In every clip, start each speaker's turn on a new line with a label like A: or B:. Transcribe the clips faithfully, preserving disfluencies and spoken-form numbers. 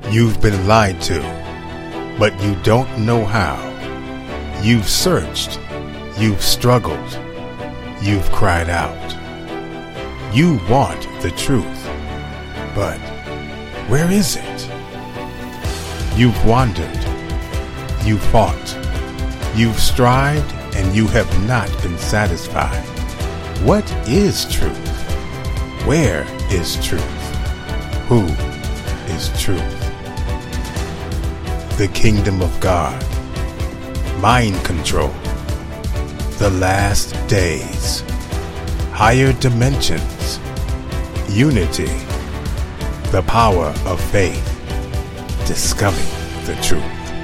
A: You've been lied to, but you don't know how. You've searched, you've struggled, you've cried out. You want the truth, but where is it? You've wandered, you fought, you've strived, and you have not been satisfied. What is truth? Where is truth? Who is truth? The kingdom of God, mind control, the last days, higher dimensions, unity, the power of faith, discovering the truth.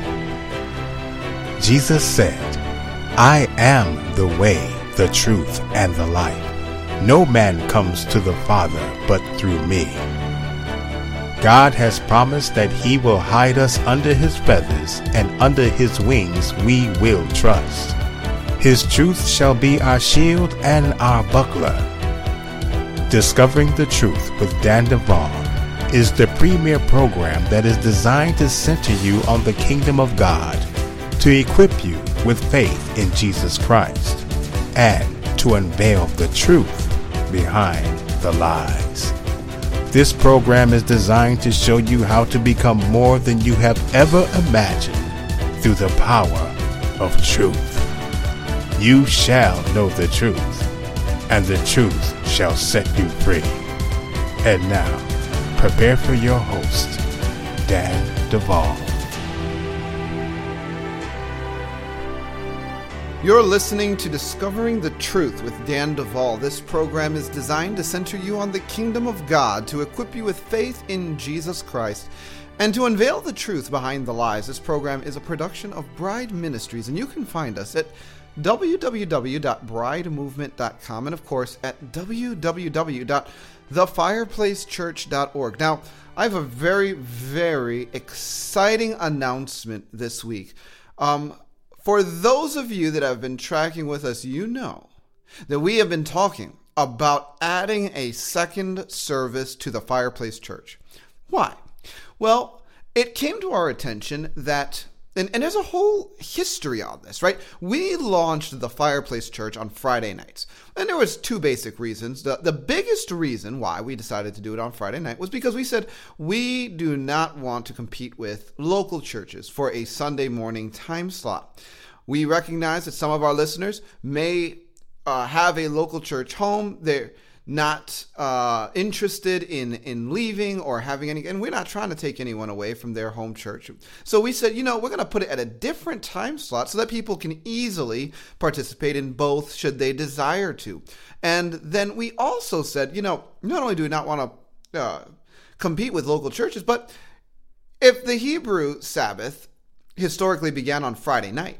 A: Jesus said, I am the way, the truth, and the life. No man comes to the Father but through me. God has promised that he will hide us under his feathers, and under his wings we will trust. His truth shall be our shield and our buckler. Discovering the Truth with Dan Duvall is the premier program that is designed to center you on the kingdom of God, to equip you with faith in Jesus Christ, and to unveil the truth behind the lies. This program is designed to show you how to become more than you have ever imagined through the power of truth. You shall know the truth, and the truth shall set you free. And now, prepare for your host, Dan Duvall.
B: You're listening to Discovering the Truth with Dan Duvall. This program is designed to center you on the kingdom of God, to equip you with faith in Jesus Christ, and to unveil the truth behind the lies. This program is a production of Bride Ministries, and you can find us at w w w dot bride movement dot com and, of course, at w w w dot the fireplace church dot org. Now, I have a very, very exciting announcement this week. Um... For those of you that have been tracking with us, you know that we have been talking about adding a second service to the Fireplace Church. Why? Well, it came to our attention that, and, and there's a whole history on this, right? We launched the Fireplace Church on Friday nights, and there was two basic reasons. The, the biggest reason why we decided to do it on Friday night was because we said we do not want to compete with local churches for a Sunday morning time slot. We recognize that some of our listeners may uh, have a local church home. They're not uh, interested in, in leaving or having any, and we're not trying to take anyone away from their home church. So we said, you know, we're going to put it at a different time slot so that people can easily participate in both should they desire to. And then we also said, you know, not only do we not want to uh, compete with local churches, but if the Hebrew Sabbath historically began on Friday night,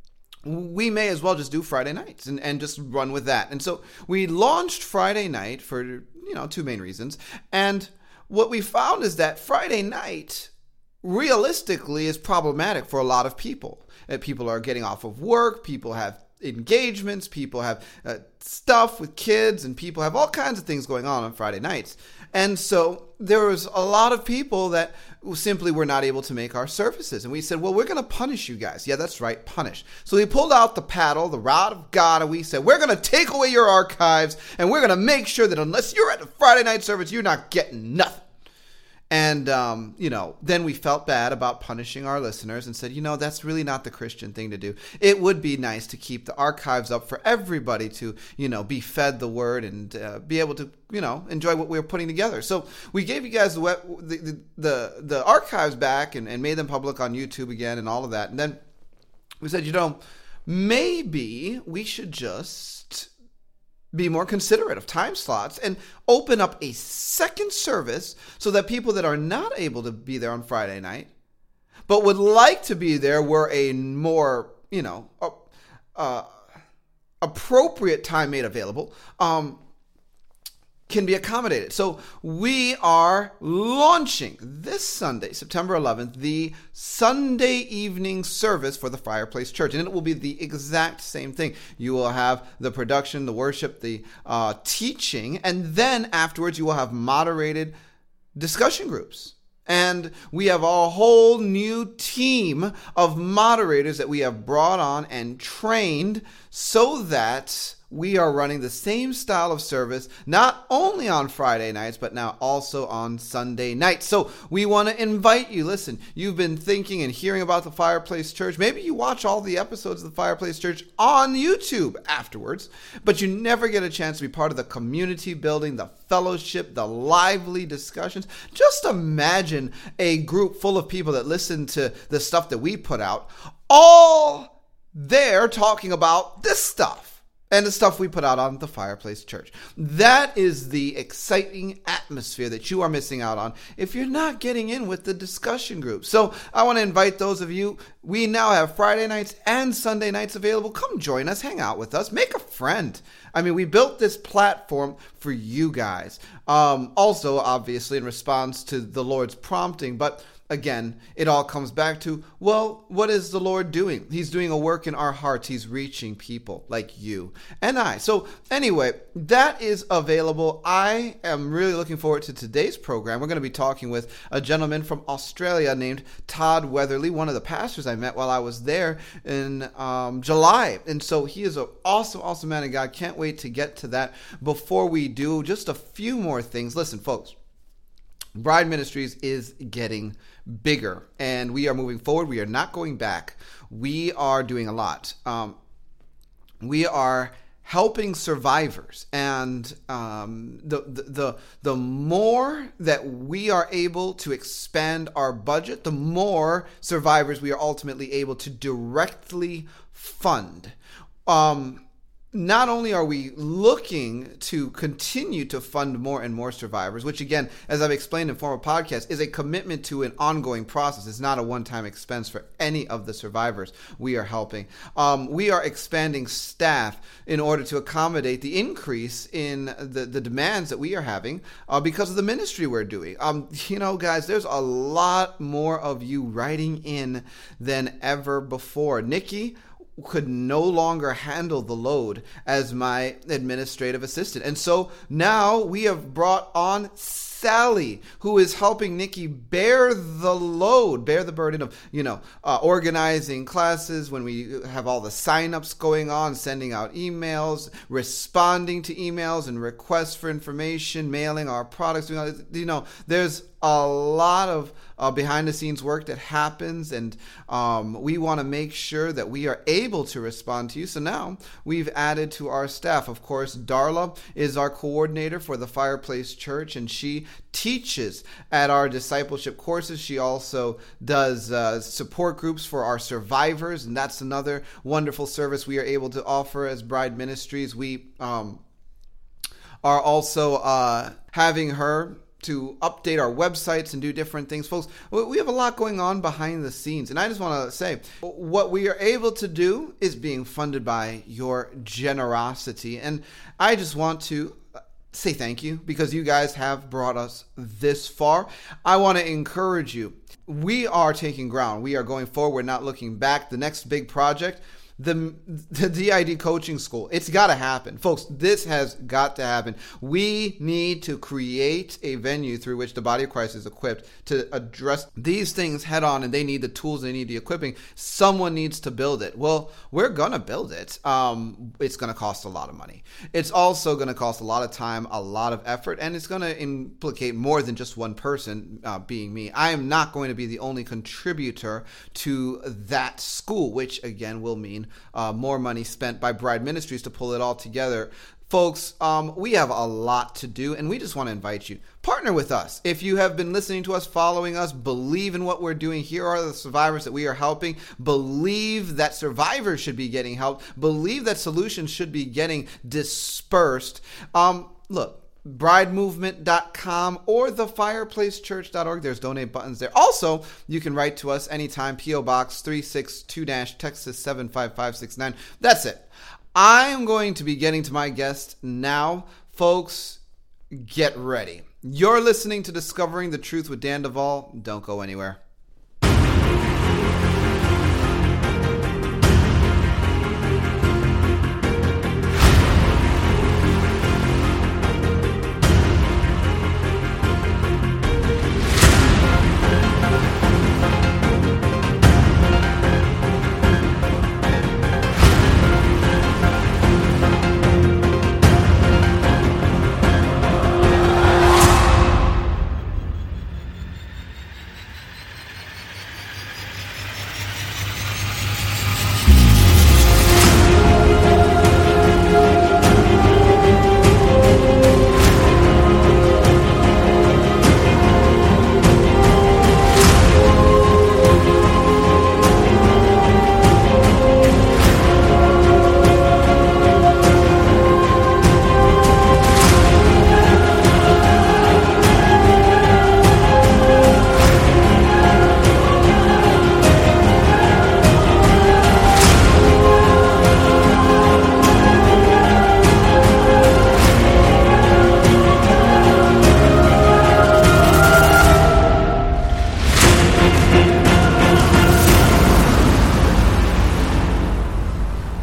B: we may as well just do Friday nights and, and just run with that. And so we launched Friday night for, you know, two main reasons. And what we found is that Friday night realistically is problematic for a lot of people. Uh, people are getting off of work, people have engagements, people have uh, stuff with kids, and people have all kinds of things going on on Friday nights. And so there was a lot of people that simply were not able to make our services. And we said, well, we're going to punish you guys. Yeah, that's right, punish. So we pulled out the paddle, the rod of God, and we said, we're going to take away your archives, and we're going to make sure that unless you're at the Friday night service, you're not getting nothing. And, um, you know, then we felt bad about punishing our listeners and said, you know, that's really not the Christian thing to do. It would be nice to keep the archives up for everybody to, you know, be fed the word and uh, be able to, you know, enjoy what we were putting together. So we gave you guys the the the, the archives back and, and made them public on YouTube again and all of that. And then we said, you know, maybe we should just be more considerate of time slots and open up a second service so that people that are not able to be there on Friday night but would like to be there where a more, you know, uh, uh, appropriate time made available um, can be accommodated. So we are launching this Sunday, September eleventh, the Sunday evening service for the Fireplace Church. And it will be the exact same thing. You will have the production, the worship, the uh, teaching, and then afterwards you will have moderated discussion groups. And we have a whole new team of moderators that we have brought on and trained so that we are running the same style of service, not only on Friday nights, but now also on Sunday nights. So we want to invite you. Listen, you've been thinking and hearing about the Fireplace Church. Maybe you watch all the episodes of the Fireplace Church on YouTube afterwards, but you never get a chance to be part of the community building, the fellowship, the lively discussions. Just imagine a group full of people that listen to the stuff that we put out, all there talking about this stuff. And the stuff we put out on the Fireplace Church. That is the exciting atmosphere that you are missing out on if you're not getting in with the discussion group. So I want to invite those of you. We now have Friday nights and Sunday nights available. Come join us, hang out with us, make a friend. I mean, we built this platform for you guys. Um, also, obviously, in response to the Lord's prompting, but again, it all comes back to, well, what is the Lord doing? He's doing a work in our hearts. He's reaching people like you and I. So anyway, that is available. I am really looking forward to today's program. We're going to be talking with a gentleman from Australia named Todd Weatherly, one of the pastors I met while I was there in um, July. And so he is an awesome, awesome man of God. Can't wait to get to that. Before we do, just a few more things. Listen, folks. Bride Ministries is getting bigger, and we are moving forward. We are not going back. We are doing a lot. Um, we are helping survivors, and um, the, the the the more that we are able to expand our budget, the more survivors we are ultimately able to directly fund. Um, Not only are we looking to continue to fund more and more survivors, which again, as I've explained in former podcasts, is a commitment to an ongoing process. It's not a one-time expense for any of the survivors we are helping. Um, we are expanding staff in order to accommodate the increase in the, the demands that we are having uh, because of the ministry we're doing. Um, you know, guys, there's a lot more of you writing in than ever before. Nikki could no longer handle the load as my administrative assistant. And so now we have brought on Sally, who is helping Nikki bear the load, bear the burden of, you know, uh, organizing classes when we have all the signups going on, sending out emails, responding to emails and requests for information, mailing our products. You know, there's a lot of uh, behind-the-scenes work that happens, and um, we want to make sure that we are able to respond to you. So now we've added to our staff. Of course, Darla is our coordinator for the Fireplace Church, and she teaches at our discipleship courses. She also does uh, support groups for our survivors, and that's another wonderful service we are able to offer as Bride Ministries. We um, are also uh, having her to update our websites and do different things. Folks, we have a lot going on behind the scenes. And I just want to say, what we are able to do is being funded by your generosity. And I just want to say thank you because you guys have brought us this far. I want to encourage you. We are taking ground. We are going forward, not looking back. The next big project, The, the D I D coaching school. It's got to happen. Folks, this has got to happen. We need to create a venue through which the body of Christ is equipped to address these things head on, and they need the tools, they need the equipping. Someone needs to build it. Well, we're going to build it. Um, it's going to cost a lot of money. It's also going to cost a lot of time, a lot of effort, and it's going to implicate more than just one person, uh, being me. I am not going to be the only contributor to that school, which again will mean Uh, more money spent by Bride Ministries to pull it all together. Folks, um, we have a lot to do, and we just want to invite you. Partner with us. If you have been listening to us, following us, believe in what we're doing. Here are the survivors that we are helping. Believe that survivors should be getting help. Believe that solutions should be getting dispersed. Um, look. bride movement dot com or the fireplace church dot org. There's donate buttons there. Also, you can write to us anytime. P O Box three six two, Texas seven five five six nine. That's it. I am going to be getting to my guest now. Folks, get ready. You're listening to Discovering the Truth with Dan Duvall. Don't go anywhere.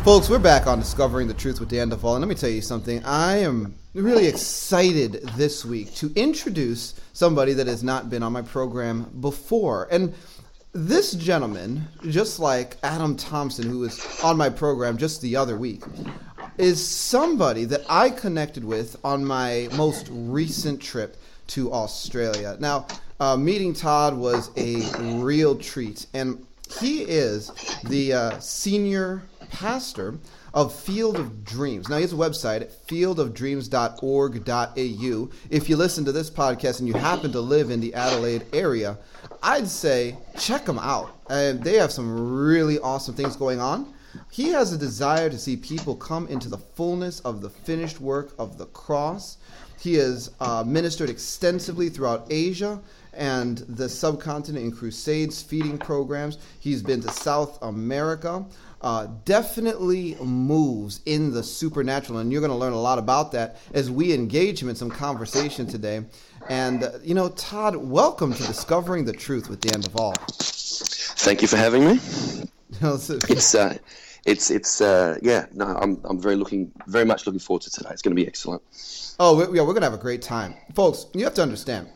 B: Folks, we're back on Discovering the Truth with Dan Duvall, and let me tell you something. I am really excited this week to introduce somebody that has not been on my program before. And this gentleman, just like Adam Thompson, who was on my program just the other week, is somebody that I connected with on my most recent trip to Australia. Now, uh, meeting Todd was a real treat, and he is the uh, senior pastor of Field of Dreams. Now, he has a website at field of dreams dot org dot a u. If you listen to this podcast and you happen to live in the Adelaide area, I'd say check them out. And they have some really awesome things going on. He has a desire to see people come into the fullness of the finished work of the cross. He has uh, ministered extensively throughout Asia and the subcontinent in crusades, feeding programs. He's been to South America. Uh, definitely moves in the supernatural, and you're going to learn a lot about that as we engage him in some conversation today. And, uh, you know, Todd, welcome to Discovering the Truth with Dan Duvall.
C: Thank you for having me. it's, uh, it's, it's, uh, yeah, no, I'm, I'm very looking, very much looking forward to today. It's going to be excellent.
B: Oh, yeah, we're going to have a great time. Folks, you have to understand.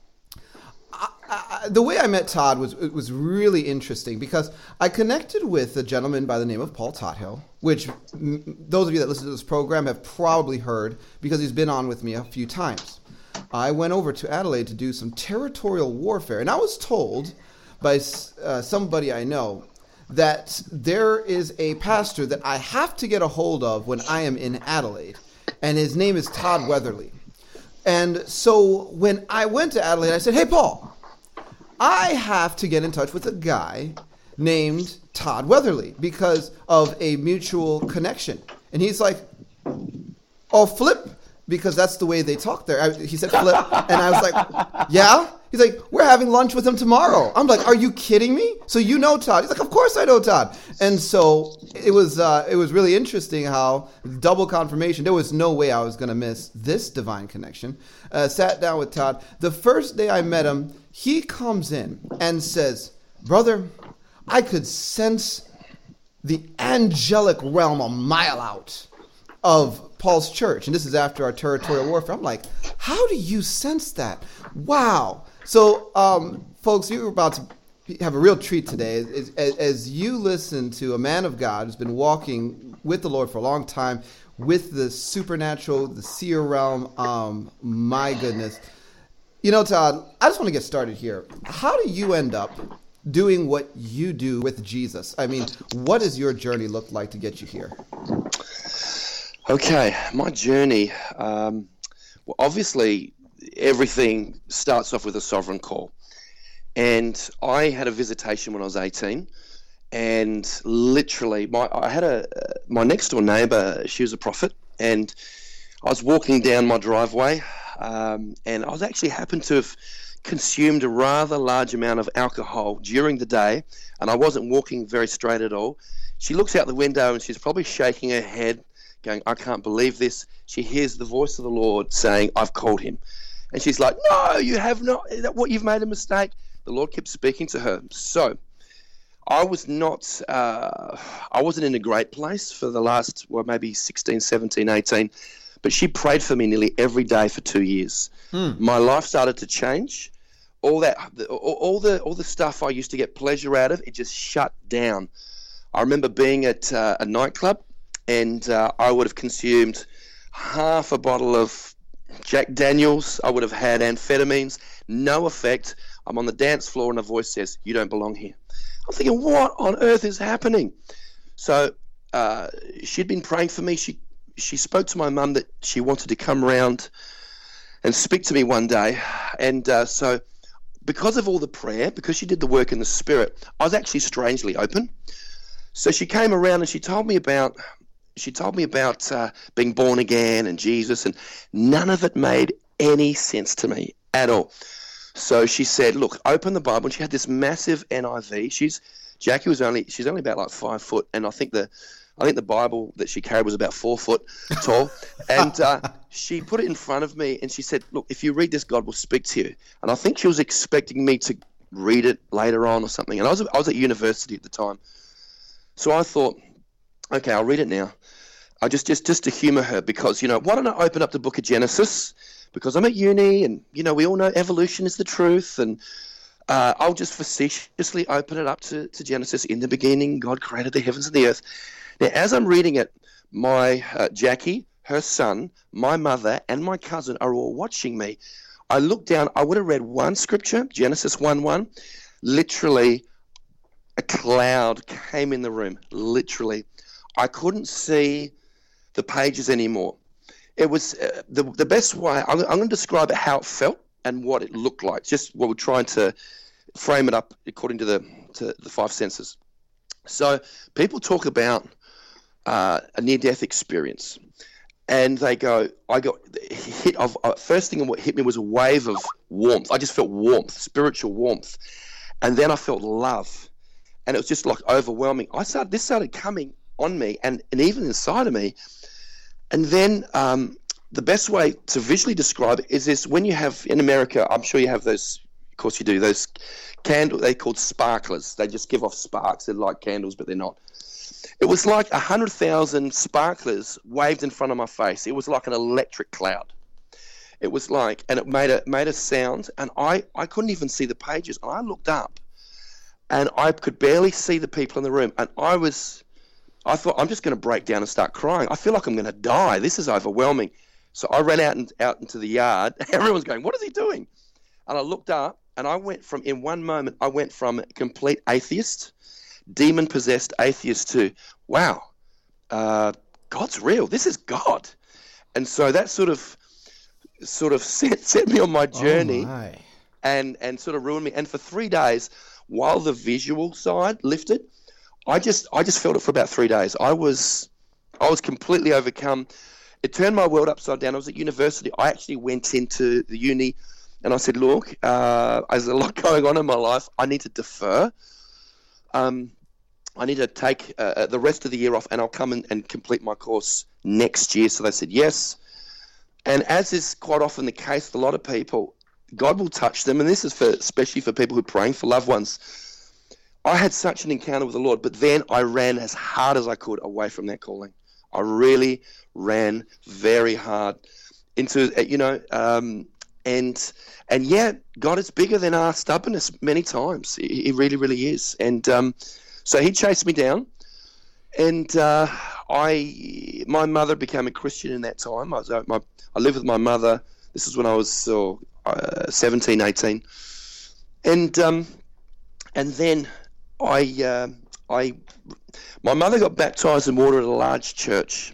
B: I, I, the way I met Todd was it was really interesting because I connected with a gentleman by the name of Paul Tothill, which m- those of you that listen to this program have probably heard because he's been on with me a few times. I went over to Adelaide to do some territorial warfare, and I was told by uh, somebody I know that there is a pastor that I have to get a hold of when I am in Adelaide, and his name is Todd Weatherly. And so when I went to Adelaide, I said, hey, Paul, I have to get in touch with a guy named Todd Weatherly because of a mutual connection. And he's like, oh, Flip, because that's the way they talk there. I, he said Flip, and I was like, yeah? He's like, we're having lunch with him tomorrow. I'm like, are you kidding me? So you know Todd? He's like, of course I know Todd. And so it was uh, it was really interesting how double confirmation. There was no way I was going to miss this divine connection. Uh, sat down with Todd. The first day I met him, he comes in and says, brother, I could sense the angelic realm a mile out of Paul's church. And this is after our territorial warfare. I'm like, how do you sense that? Wow. So, um, folks, you're about to have a real treat today as, as, as you listen to a man of God who's been walking with the Lord for a long time, with the supernatural, the seer realm. Um, my goodness. You know, Todd, I just want to get started here. How do you end up doing what you do with Jesus? I mean, what does your journey look like to get you here?
C: Okay, my journey, um, well, obviously, everything starts off with a sovereign call. And I had a visitation when I was eighteen, and literally, my I had a my next door neighbour. She was a prophet, and I was walking down my driveway, um, and I was actually happened to have consumed a rather large amount of alcohol during the day, and I wasn't walking very straight at all. She looks out the window, and she's probably shaking her head, going, I can't believe this. She hears the voice of the Lord saying, I've called him. And she's like, no, you have not. What, you've made a mistake. The Lord kept speaking to her. So I was not, uh, I wasn't in a great place for the last, well, maybe sixteen, seventeen, eighteen. But she prayed for me nearly every day for two years. Hmm. My life started to change. All that, all, all the, all the stuff I used to get pleasure out of, it just shut down. I remember being at uh, a nightclub, and uh, I would have consumed half a bottle of Jack Daniels. I would have had amphetamines. No effect. I'm on the dance floor, and a voice says, you don't belong here. I'm thinking, what on earth is happening? So uh, she'd been praying for me. She she spoke to my mum that she wanted to come around and speak to me one day. And uh, so because of all the prayer, because she did the work in the Spirit, I was actually strangely open. So she came around and she told me about she told me about uh, being born again and Jesus, and none of it made any sense to me at all. So she said, look, open the Bible. And she had this massive N I V. She's Jackie was only she's only about like five foot, and I think the I think the Bible that she carried was about four foot tall. And uh, she put it in front of me, and she said, look, if you read this, God will speak to you. And I think she was expecting me to read it later on or something. And I was I was at university at the time. So I thought, Okay, I'll read it now. I just, just, just to humour her, because, you know, why don't I open up the book of Genesis? Because I'm at uni, and, you know, we all know evolution is the truth, and uh, I'll just facetiously open it up to, to Genesis. In the beginning, God created the heavens and the earth. Now, as I'm reading it, my uh, Jackie, her son, my mother, and my cousin are all watching me. I looked down. I would have read one scripture, Genesis one one. Literally, a cloud came in the room. Literally, I couldn't see the pages anymore. It was uh, the the best way. I'm, I'm going to describe it how it felt and what it looked like. Just what we're trying to frame it up according to the to the five senses. So people talk about uh, a near-death experience, and they go, "I got hit." Of uh, first thing what hit me was a wave of warmth. I just felt warmth, spiritual warmth, and then I felt love, and it was just like overwhelming. I started. This started coming on me, and and even inside of me. And then um, the best way to visually describe it is this: when you have in America, I'm sure you have those, of course you do, those candles, they're called sparklers. They just give off sparks. They're like candles, but they're not. It was like one hundred thousand sparklers waved in front of my face. It was like an electric cloud. It was like, and it made a, made a sound, and I, I couldn't even see the pages. And I looked up, and I could barely see the people in the room, and I was... I thought, I'm just going to break down and start crying. I feel like I'm going to die. This is overwhelming. So I ran out and out into the yard. Everyone's going, what is he doing? And I looked up, and I went from, in one moment, I went from complete atheist, demon-possessed atheist to, wow, uh, God's real. This is God. And so that sort of sort of set, set me on my journey
B: oh my.
C: and and sort of ruined me. And for three days, while the visual side lifted, I just I just felt it for about three days. I was I was completely overcome. It turned my world upside down. I was at university. I actually went into the uni, and I said, "Look, uh, there's a lot going on in my life. I need to defer. Um, I need to take uh, the rest of the year off, and I'll come and, and complete my course next year." So they said yes. And as is quite often the case with a lot of people, God will touch them, and this is for especially for people who are praying for loved ones. I had such an encounter with the Lord, but then I ran as hard as I could away from that calling. I really ran very hard into, you know, um, and and yeah, God is bigger than our stubbornness many times. He, he really, really is. And um, so he chased me down, and uh, I, my mother became a Christian in that time. I was, my, I lived with my mother. This is when I was uh, uh, seventeen, eighteen, and um, and then. I, uh, I, my mother got baptized in water at a large church,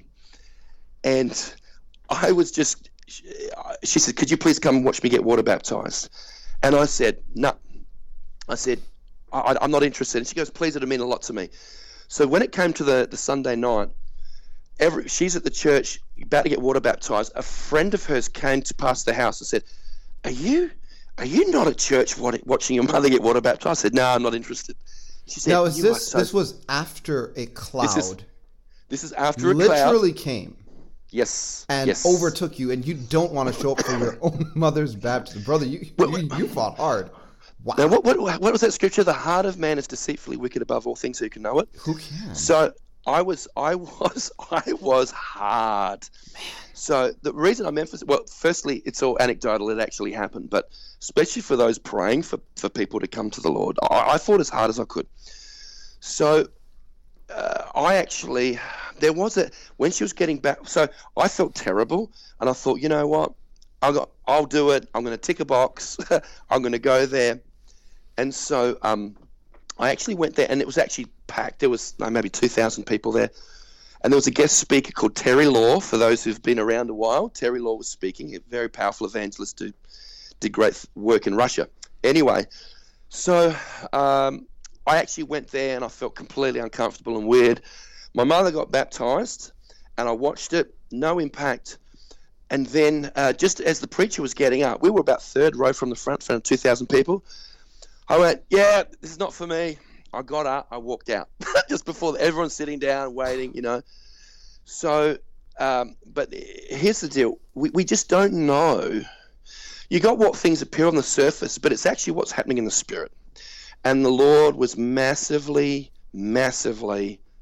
C: and I was just, she said, "Could you please come and watch me get water baptized?" And I said, "No." I said, I, I'm not interested. And she goes, "Please, it'll mean a lot to me." So when it came to the, the Sunday night, every, she's at the church about to get water baptized. A friend of hers came to pass the house and said, are you, are you not at church watching your mother get water baptized? I said, "No, I'm not interested." She said,
B: now, is
C: "You
B: this
C: so
B: this was after a cloud?
C: This is, this is after a
B: literally
C: cloud.
B: Literally came.
C: Yes.
B: And
C: yes.
B: overtook you, and you don't want to show up for your own mother's baptism, brother. You
C: well,
B: you, you fought hard. Wow.
C: Now, what, what what was that scripture? The heart of man is deceitfully wicked above all things. Who can know it?
B: Who can?
C: So I was, I was, I was hard. Man. So the reason I'm emphasizing, well, firstly, it's all anecdotal. It actually happened, but especially for those praying for, for people to come to the Lord, I, I fought as hard as I could. So uh, I actually, there was a, when she was getting back, so I felt terrible, and I thought, you know what, I got, I'll do it. I'm going to tick a box. I'm going to go there. And so um, I actually went there, and it was actually packed. There was no, maybe two thousand people there. And there was a guest speaker called Terry Law, for those who've been around a while. Terry Law was speaking, a very powerful evangelist who did great work in Russia. Anyway, so um, I actually went there, and I felt completely uncomfortable and weird. My mother got baptized, and I watched it, no impact. And then uh, just as the preacher was getting up, we were about third row from the front, front of two thousand people. I went, "Yeah, this is not for me." I got up, I walked out just before everyone's sitting down, waiting, you know. So, um, but here's the deal. We, we just don't know. You got what things appear on the surface, but it's actually what's happening in the spirit. And the Lord was massively, massively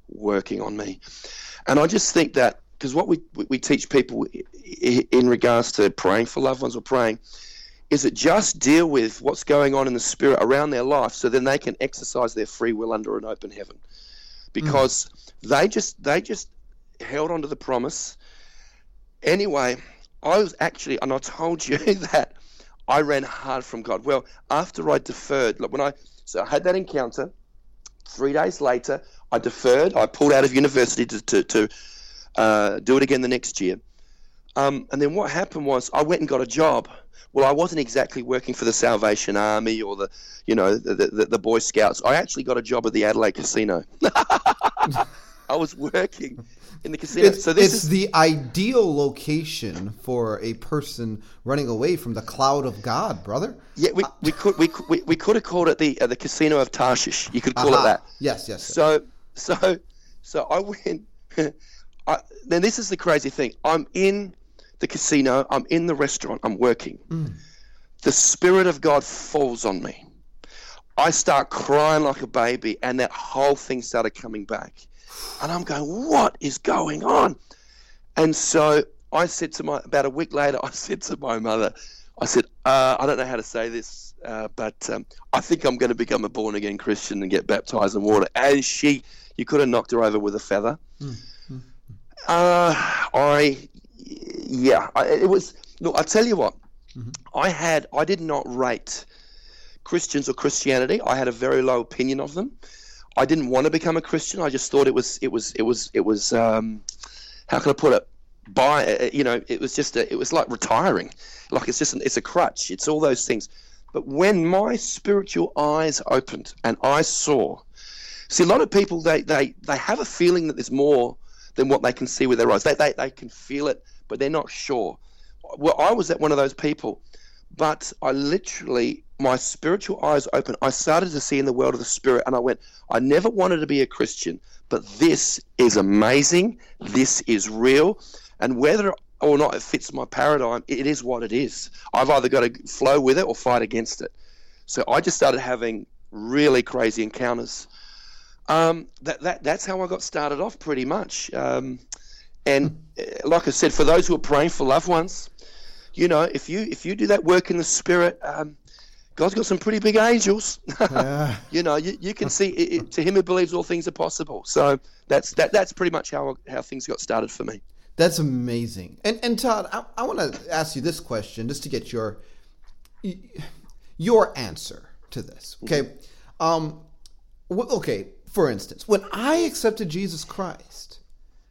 C: working on me. And I just think that, because what we we teach people in regards to praying for loved ones or praying is that just deal with what's going on in the spirit around their life, so then they can exercise their free will under an open heaven. Because mm. they just they just held on to the promise. Anyway, I was actually, and I told you that I ran hard from God. Well, after I deferred, look, when I so I had that encounter, three days later, I deferred. I pulled out of university to to, to uh, do it again the next year. Um, and then what happened was I went and got a job. Well, I wasn't exactly working for the Salvation Army or the, you know, the, the, the Boy Scouts. I actually got a job at the Adelaide Casino. I was working in the casino.
B: It's,
C: so this
B: it's
C: is
B: the ideal location for a person running away from the cloud of God, brother.
C: Yeah, we, we could we could- we, we could have called it the uh, the Casino of Tarshish. You could call
B: Aha.
C: it that.
B: Yes, yes. yes.
C: So so so I went. I, then this is the crazy thing. I'm in the casino. I'm in the restaurant. I'm working.
B: Mm.
C: The Spirit of God falls on me. I start crying like a baby, and that whole thing started coming back. And I'm going, what is going on? And so I said to my, about a week later, I said to my mother, I said, uh, I don't know how to say this, uh, but um, I think I'm going to become a born-again Christian and get baptized in water. And she, you could have knocked her over with a feather. Mm-hmm. Uh, I, yeah, I, it was, look, I'll tell you what, mm-hmm. I had, I did not rate Christians or Christianity. I had a very low opinion of them. I didn't want to become a Christian. I just thought it was, it was, it was, it was. Um, how can I put it? By you know, it was just, a, it was like retiring. Like it's just, an, it's a crutch. It's all those things. But when my spiritual eyes opened and I saw, see, a lot of people they they they have a feeling that there's more than what they can see with their eyes. They they they can feel it, but they're not sure. Well, I was at one of those people, but I literally. My spiritual eyes open. I started to see in the world of the spirit, and I went, I never wanted to be a Christian, but this is amazing. This is real. And whether or not it fits my paradigm, it is what it is. I've either got to flow with it or fight against it. So I just started having really crazy encounters. Um, that, that That's how I got started off pretty much. Um, and like I said, for those who are praying for loved ones, you know, if you if you do that work in the spirit, um, God's got some pretty big angels. Yeah. You know, you, you can see it, it, to him who believes all things are possible. So that's that. That's pretty much how how things got started for me.
B: That's amazing. And and Todd, I, I want to ask you this question just to get your your answer to this. Okay. Um. Okay. For instance, when I accepted Jesus Christ,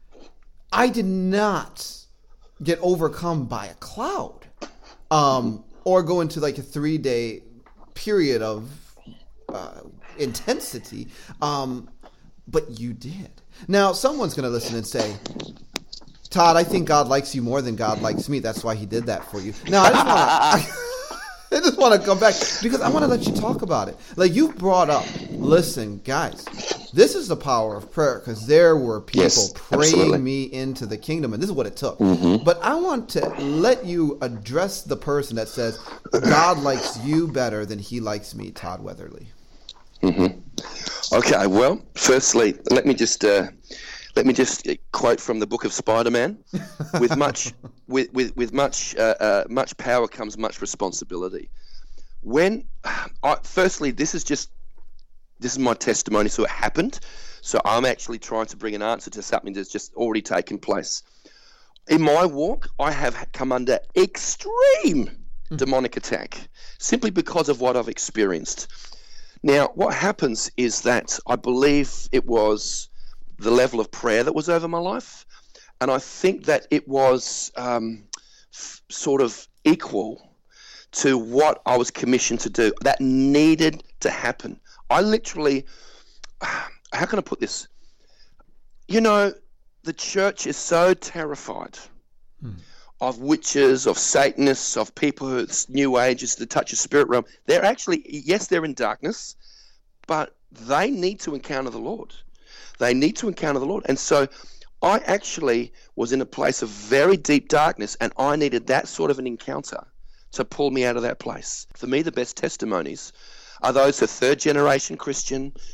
B: I did not get overcome by a cloud, um, or go into like a three day period of uh, intensity, um, but you did. Now, someone's going to listen and say, Todd, I think God likes you more than God likes me. That's why he did that for you. Now, I just want to... I just want to come back because I want to let you talk about it. Like you brought up, listen, guys, this is the power of prayer because there were people yes, praying absolutely. me into the kingdom, and this is what it took. Mm-hmm. But I want to let you address the person that says God likes you better than he likes me, Todd Weatherly.
C: Mm-hmm. Okay, well, firstly, let me just uh, let me just quote from the book of Spider-Man: "With much, with with, with much uh, uh, much power comes much responsibility." When, I, firstly, this is just this is my testimony, so it happened. So I'm actually trying to bring an answer to something that's just already taken place. In my walk, I have come under extreme mm. demonic attack simply because of what I've experienced. Now, what happens is that I believe it was the level of prayer that was over my life, and I think that it was um, f- sort of equal to what I was commissioned to do. That needed to happen. I literally, how can I put this? You know, the church is so terrified hmm. of witches, of Satanists, of people who it's New Ages, the touch of spirit realm. They're actually, yes, they're in darkness, but they need to encounter the Lord. They need to encounter the Lord. And so I actually was in a place of very deep darkness, and I needed that sort of an encounter to pull me out of that place. For me, the best testimonies are those who are third generation Christian,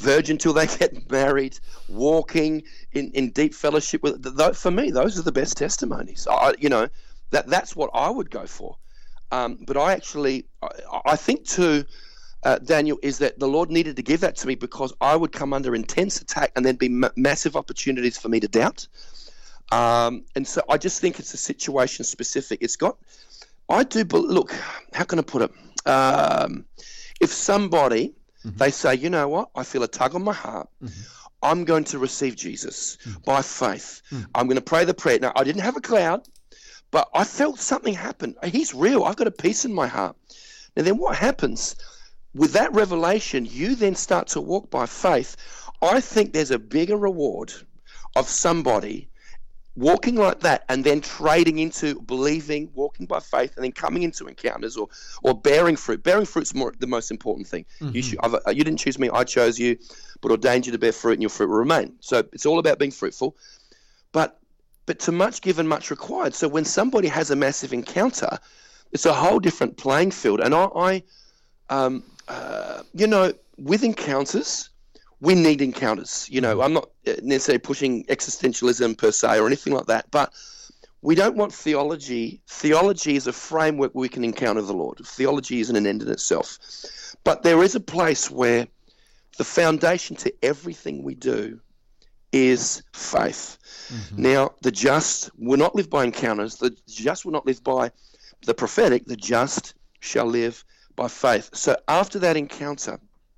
C: virgin till they get married, walking in, in deep fellowship with. Th- for me, those are the best testimonies. I, you know, that that's what I would go for. Um, but I actually, I, I think too, uh, Daniel, is that the Lord needed to give that to me because I would come under intense attack and there'd be m- massive opportunities for me to doubt. Um, and so I just think it's a situation specific. It's got, I do, look, how can I put it? Um, if somebody, mm-hmm. they say, you know what, I feel a tug on my heart. Mm-hmm. I'm going to receive Jesus mm-hmm. by faith. Mm-hmm. I'm going to pray the prayer. Now, I didn't have a cloud, but I felt something happen. He's real. I've got a peace in my heart. Now, then what happens? With that revelation, you then start to walk by faith. I think there's a bigger reward of somebody walking like that and then trading into believing, walking by faith, and then coming into encounters or or bearing fruit. Bearing fruit's more the most important thing. Mm-hmm. You, should, I've, you didn't choose me, I chose you, but ordained you to bear fruit, and your fruit will remain. So it's all about being fruitful. But but to much given, much required. So when somebody has a massive encounter, it's a whole different playing field. And I, I um, uh, you know, with encounters, we need encounters. You know, I'm not necessarily pushing existentialism per se or anything like that, but we don't want theology. Theology is a framework where we can encounter the Lord. Theology isn't an end in itself. But there is a place where the foundation to everything we do is faith. Mm-hmm. Now, the just will not live by encounters. The just will not live by the prophetic. The just shall live by faith. So after that encounter,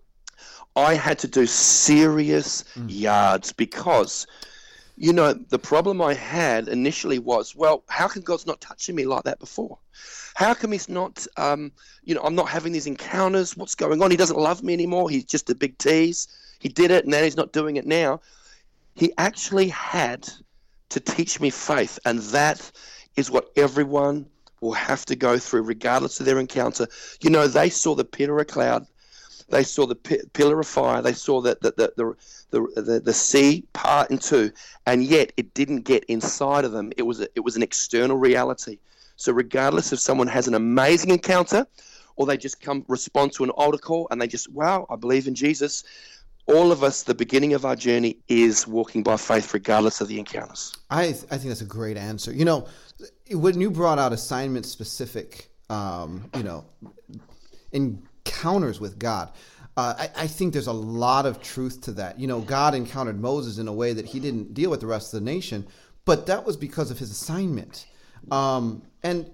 C: I had to do serious mm. yards because, you know, the problem I had initially was, well, how come God's not touching me like that before? How come he's not, um, you know, I'm not having these encounters? What's going on? He doesn't love me anymore. He's just a big tease. He did it, and now he's not doing it now. He actually had to teach me faith, and that is what everyone will have to go through regardless of their encounter. You know, they saw the pillar of cloud. They saw the p- pillar of fire. They saw the the, the the the the sea part in two, and yet it didn't get inside of them. It was a, it was an external reality. So regardless if someone has an amazing encounter, or they just come respond to an altar call and they just, wow, I believe in Jesus. All of us, the beginning of our journey is walking by faith, regardless of the encounters.
B: I th- I think that's a great answer. You know, when you brought out assignment specific, um, you know, in encounters with God. Uh, I, I think there's a lot of truth to that. You know, God encountered Moses in a way that he didn't deal with the rest of the nation, but that was because of his assignment. Um, and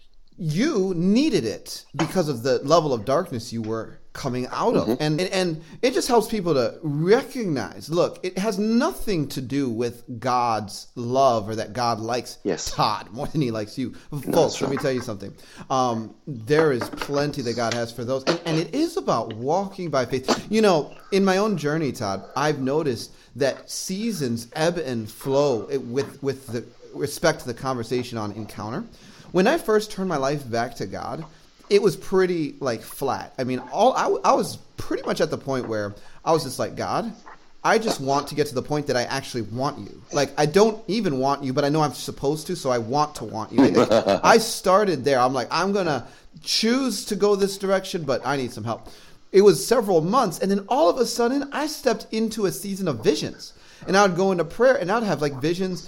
B: you needed it because of the level of darkness you were coming out of. Mm-hmm. And, and it just helps people to recognize, look, it has nothing to do with God's love or that God likes
C: yes.
B: Todd more than he likes you.
C: No,
B: Folks, let
C: right.
B: me tell you something. Um, there is plenty that God has for those. And, and it is about walking by faith. You know, in my own journey, Todd, I've noticed that seasons ebb and flow with, with the respect to the conversation on encounter. When I first turned my life back to God, it was pretty like flat. I mean, all I, I was pretty much at the point where I was just like, God, I just want to get to the point that I actually want you. Like, I don't even want you, but I know I'm supposed to, so I want to want you. I, I started there. I'm like, I'm going to choose to go this direction, but I need some help. It was several months, and then all of a sudden, I stepped into a season of visions. And I would go into prayer, and I would have like visions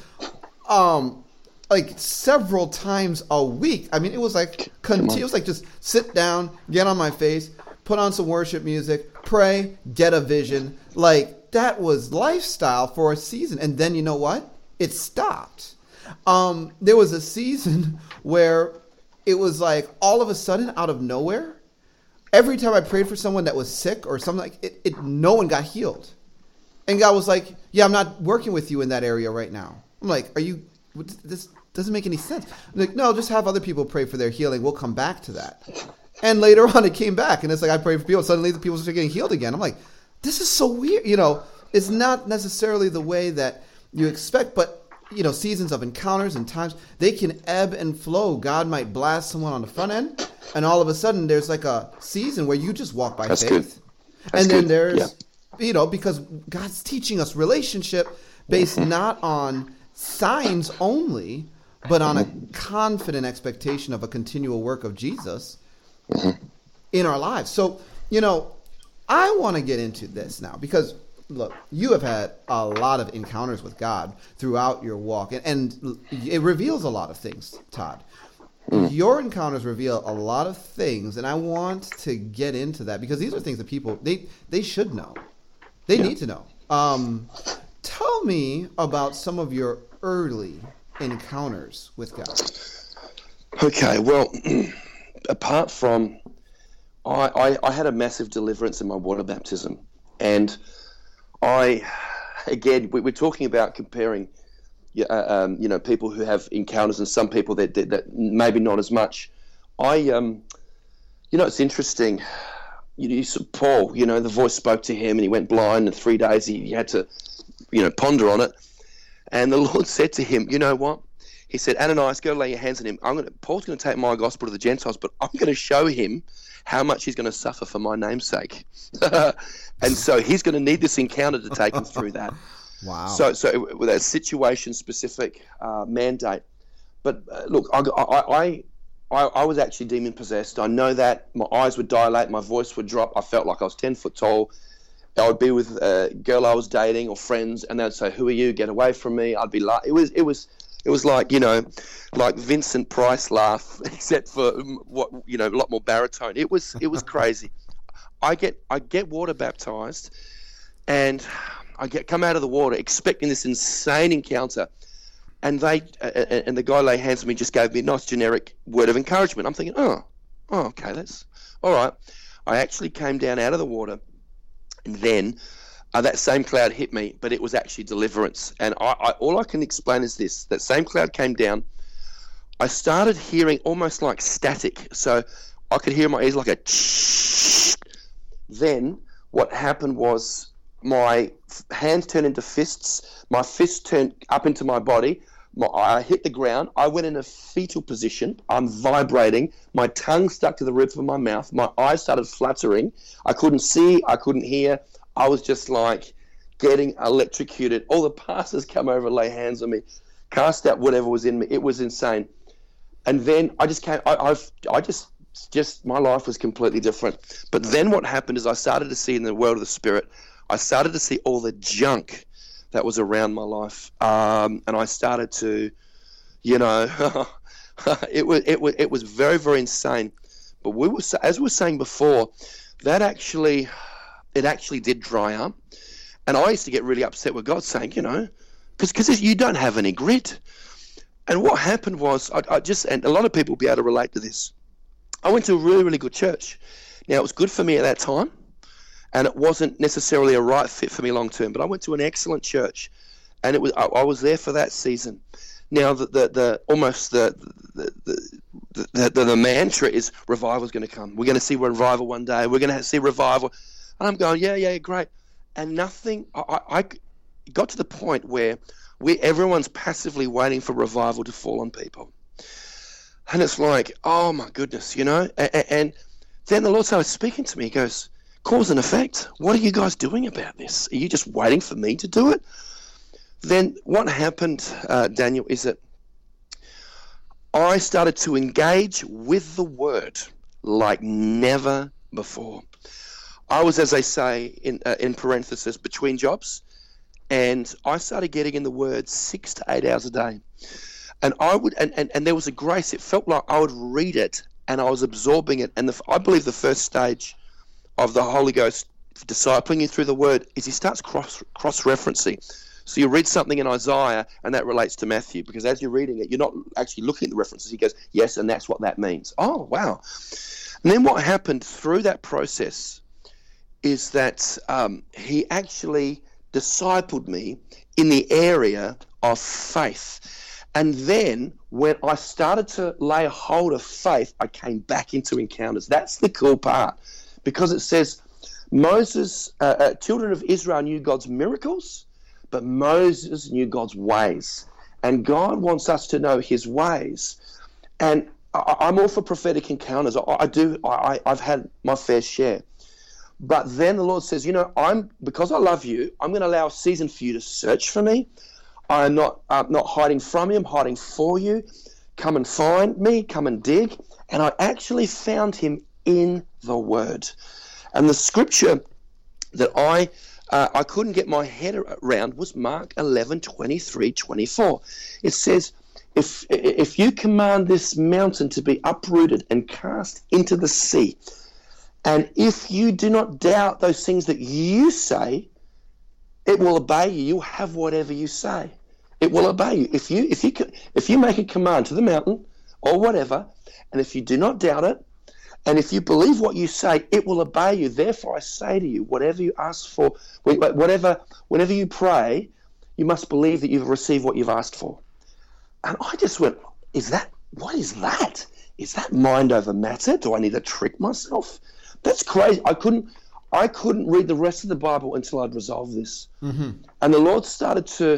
B: um, like several times a week. I mean, it was like, conti- it was like just sit down, get on my face, put on some worship music, pray, get a vision. Like, that was lifestyle for a season. And then you know what? It stopped. Um, there was a season where it was like all of a sudden out of nowhere, every time I prayed for someone that was sick or something like it, it no one got healed. And God was like, yeah, I'm not working with you in that area right now. I'm like, are you, this doesn't make any sense. I'm like, no, just have other people pray for their healing. We'll come back to that. And later on it came back. And it's like, I prayed for people. Suddenly the people started getting healed again. I'm like, this is so weird. You know, it's not necessarily the way that you expect, but you know, seasons of encounters and times, they can ebb and flow. God might blast someone on the front end, and all of a sudden there's like a season where you just walk by
C: That's
B: faith.
C: Good. That's
B: and then
C: good.
B: there's,
C: yeah.
B: you know, because God's teaching us relationship based mm-hmm. not on signs only, but on a confident expectation of a continual work of Jesus mm-hmm. in our lives. So, you know, I want to get into this now because, look, you have had a lot of encounters with God throughout your walk, and, and it reveals a lot of things, Todd. Mm. Your encounters reveal a lot of things, and I want to get into that because these are things that people, they, they should know. They yeah. need to know. Um, tell me about some of your early encounters with God.
C: Okay, well, apart from, I, I, I had a massive deliverance in my water baptism, and I, again, we, we're talking about comparing, uh, um, you know, people who have encounters and some people that, that, that maybe not as much. I, um, you know, it's interesting. You, you saw Paul, you know, the voice spoke to him and he went blind, and three days he, he had to, you know, ponder on it. And the Lord said to him, you know what? He said, Ananias, go lay your hands on him. I'm going to, Paul's going to take my gospel to the Gentiles, but I'm going to show him how much he's going to suffer for my name's sake. And so he's going to need this encounter to take him through that.
B: Wow.
C: So, so with that situation-specific uh, mandate. But uh, look, I, I, I, I was actually demon-possessed. I know that. My eyes would dilate. My voice would drop. I felt like I was ten foot tall. I would be with a girl I was dating or friends, and they'd say, "Who are you? Get away from me!" I'd be like, it was, it was, it was like, you know, like Vincent Price laugh, except for what, you know, a lot more baritone. It was, it was crazy. I get, I get water baptized, and I get come out of the water expecting this insane encounter, and they, uh, and the guy lay hands on me, just gave me a nice generic word of encouragement. I'm thinking, oh, oh, okay, that's all right. I actually came down out of the water. And then uh, that same cloud hit me, but it was actually deliverance. And I, I, all I can explain is this. That same cloud came down. I started hearing almost like static. So I could hear in my ears like a tsh. Then what happened was my hands turned into fists. My fists turned up into my body. My, I hit the ground. I went in a fetal position. I'm vibrating. My tongue stuck to the roof of my mouth. My eyes started fluttering. I couldn't see. I couldn't hear. I was just like getting electrocuted. All the pastors come over, lay hands on me, cast out whatever was in me. It was insane. And then I just came. I, I've. I just. Just my life was completely different. But then what happened is I started to see in the world of the spirit. I started to see all the junk that was around my life, um, and I started to, you know, it was it was it was very very insane. But we were, as we were saying before, that actually, it actually did dry up, and I used to get really upset with God, saying, you know, because because you don't have any grit. And what happened was, I, I just, and a lot of people will be able to relate to this. I went to a really really good church. Now it was good for me at that time. And it wasn't necessarily a right fit for me long term, but I went to an excellent church, and it was I, I was there for that season. Now the the, the almost the the, the the the the mantra is revival is going to come. We're going to see revival one day. We're going to see revival, and I'm going yeah yeah great, and nothing. I, I got to the point where we everyone's passively waiting for revival to fall on people, and it's like oh my goodness, you know. And, and then the Lord started speaking to me. He goes, cause and effect. What are you guys doing about this? Are you just waiting for me to do it? Then what happened, uh, Daniel, is that I started to engage with the word like never before. I was, as they say, in uh, in parenthesis, between jobs, and I started getting in the word six to eight hours a day. And I would, and, and, and there was a grace. It felt like I would read it and I was absorbing it. And the, I believe the first stage of the Holy Ghost discipling you through the word is he starts cross cross referencing. So you read something in Isaiah and that relates to Matthew, because as you're reading it, you're not actually looking at the references. He goes, yes, and that's what that means. Oh, wow. And then what happened through that process is that um, he actually discipled me in the area of faith. And then when I started to lay hold of faith, I came back into encounters. That's the cool part. Because it says Moses, uh, uh, children of Israel knew God's miracles, but Moses knew God's ways. And God wants us to know his ways. And I, I'm all for prophetic encounters. I, I do. I, I've had my fair share. But then the Lord says, you know, I'm because I love you, I'm going to allow a season for you to search for me. I'm not, uh, not hiding from you. I'm hiding for you. Come and find me. Come and dig. And I actually found him in the word. And the scripture that I uh, I couldn't get my head around was Mark eleven, twenty-three, twenty-four. It says, if if you command this mountain to be uprooted and cast into the sea, and if you do not doubt those things that you say, it will obey you. You'll have whatever you say. It will obey you. If you if you if you make a command to the mountain or whatever, and if you do not doubt it, and if you believe what you say, it will obey you. Therefore, I say to you, whatever you ask for, whatever, whenever you pray, you must believe that you've received what you've asked for. And I just went, is that, what is that? Is that mind over matter? Do I need to trick myself? That's crazy. I couldn't, I couldn't read the rest of the Bible until I'd resolved this. Mm-hmm. And the Lord started to,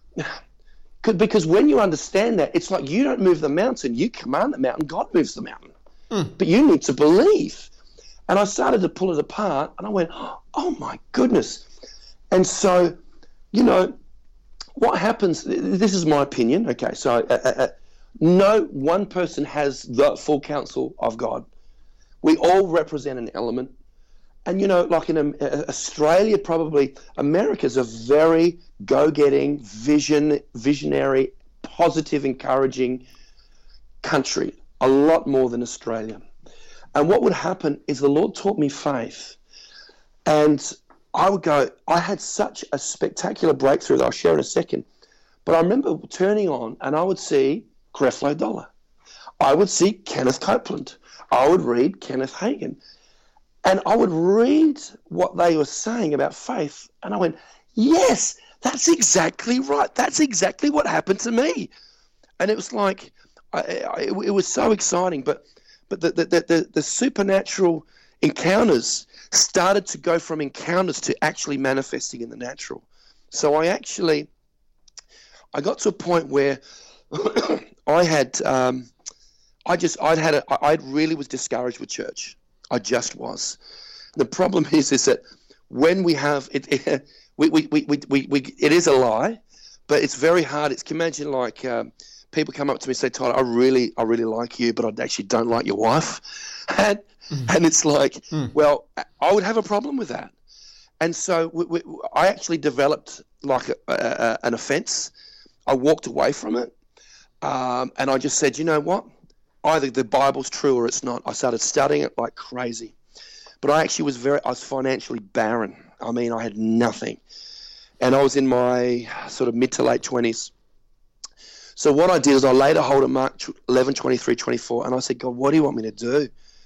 C: because when you understand that, it's like you don't move the mountain, you command the mountain, God moves the mountain. Mm. But you need to believe. And I started to pull it apart, and I went, oh my goodness. And so, you know, what happens, this is my opinion, okay, so uh, uh, no one person has the full counsel of God. We all represent an element. And, you know, like in uh, Australia, probably, America's a very go-getting, vision, visionary, positive, encouraging country. A lot more than Australia. And what would happen is the Lord taught me faith. And I would go, I had such a spectacular breakthrough that I'll share in a second. But I remember turning on and I would see Creflo Dollar. I would see Kenneth Copeland. I would read Kenneth Hagin. And I would read what they were saying about faith. And I went, yes, that's exactly right. That's exactly what happened to me. And it was like, I, I, it was so exciting, but but the the, the the supernatural encounters started to go from encounters to actually manifesting in the natural. So I actually, I got to a point where I had, um, I just, I'd had, a, I really was discouraged with church. I just was. The problem is, is that when we have it, it we, we, we, we, we, we, it is a lie, but it's very hard. It's, imagine like, um, people come up to me and say, Tyler, I really, I really like you, but I actually don't like your wife. And, mm. and it's like, mm. well, I would have a problem with that. And so we, we, I actually developed like a, a, an offense. I walked away from it. Um, and I just said, you know what? Either the Bible's true or it's not. I started studying it like crazy. But I actually was very, I was financially barren. I mean, I had nothing. And I was in my sort of mid to late twenties. So what I did is I laid a hold of Mark eleven, twenty-three, twenty-four, and I said, God, what do you want me to do?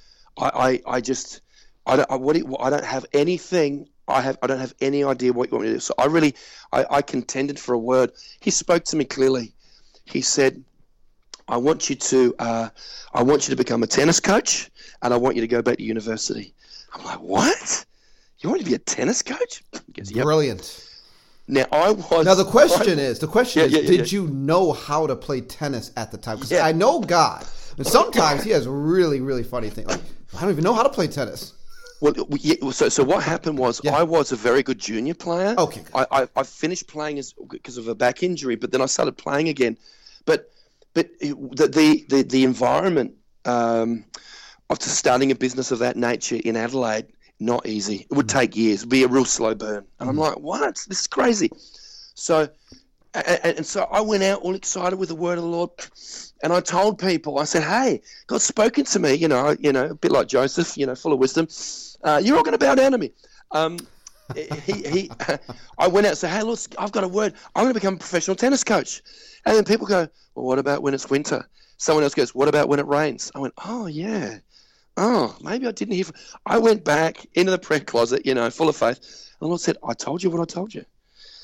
C: I, I, I just, I don't, I, what do you, I don't have anything. I have, I don't have any idea what you want me to do. So I really, I, I contended for a word. He spoke to me clearly. He said, I want you to, uh, I want you to become a tennis coach, and I want you to go back to university. I'm like, what? You want me to be a tennis coach? He goes, yep.
B: Brilliant.
C: Now I was.
B: Now the question I, is, the question
C: yeah,
B: is,
C: yeah, yeah,
B: did
C: yeah.
B: you know how to play tennis at the time? Because
C: yeah.
B: I know God, and sometimes he has really, really funny things. Like, I don't even know how to play tennis.
C: Well, yeah, so so what happened was
B: yeah.
C: I was a very good junior player.
B: Okay.
C: I, I, I finished playing as because of a back injury, but then I started playing again. But but the the the, the environment um, of starting a business of that nature in Adelaide. Not easy. It would take years. It would be a real slow burn. And I'm like, what? This is crazy. So, and, and so I went out all excited with the word of the Lord, and I told people, I said, hey, God's spoken to me, you know, you know, a bit like Joseph, you know, full of wisdom. Uh, you're all going to bow down to me. Um, he, he, I went out and said, hey, look, I've got a word. I'm going to become a professional tennis coach. And then people go, well, what about when it's winter? Someone else goes, what about when it rains? I went, oh, yeah. Oh, maybe I didn't hear. From... I went back into the prayer closet, you know, full of faith. And the Lord said, I told you what I told you.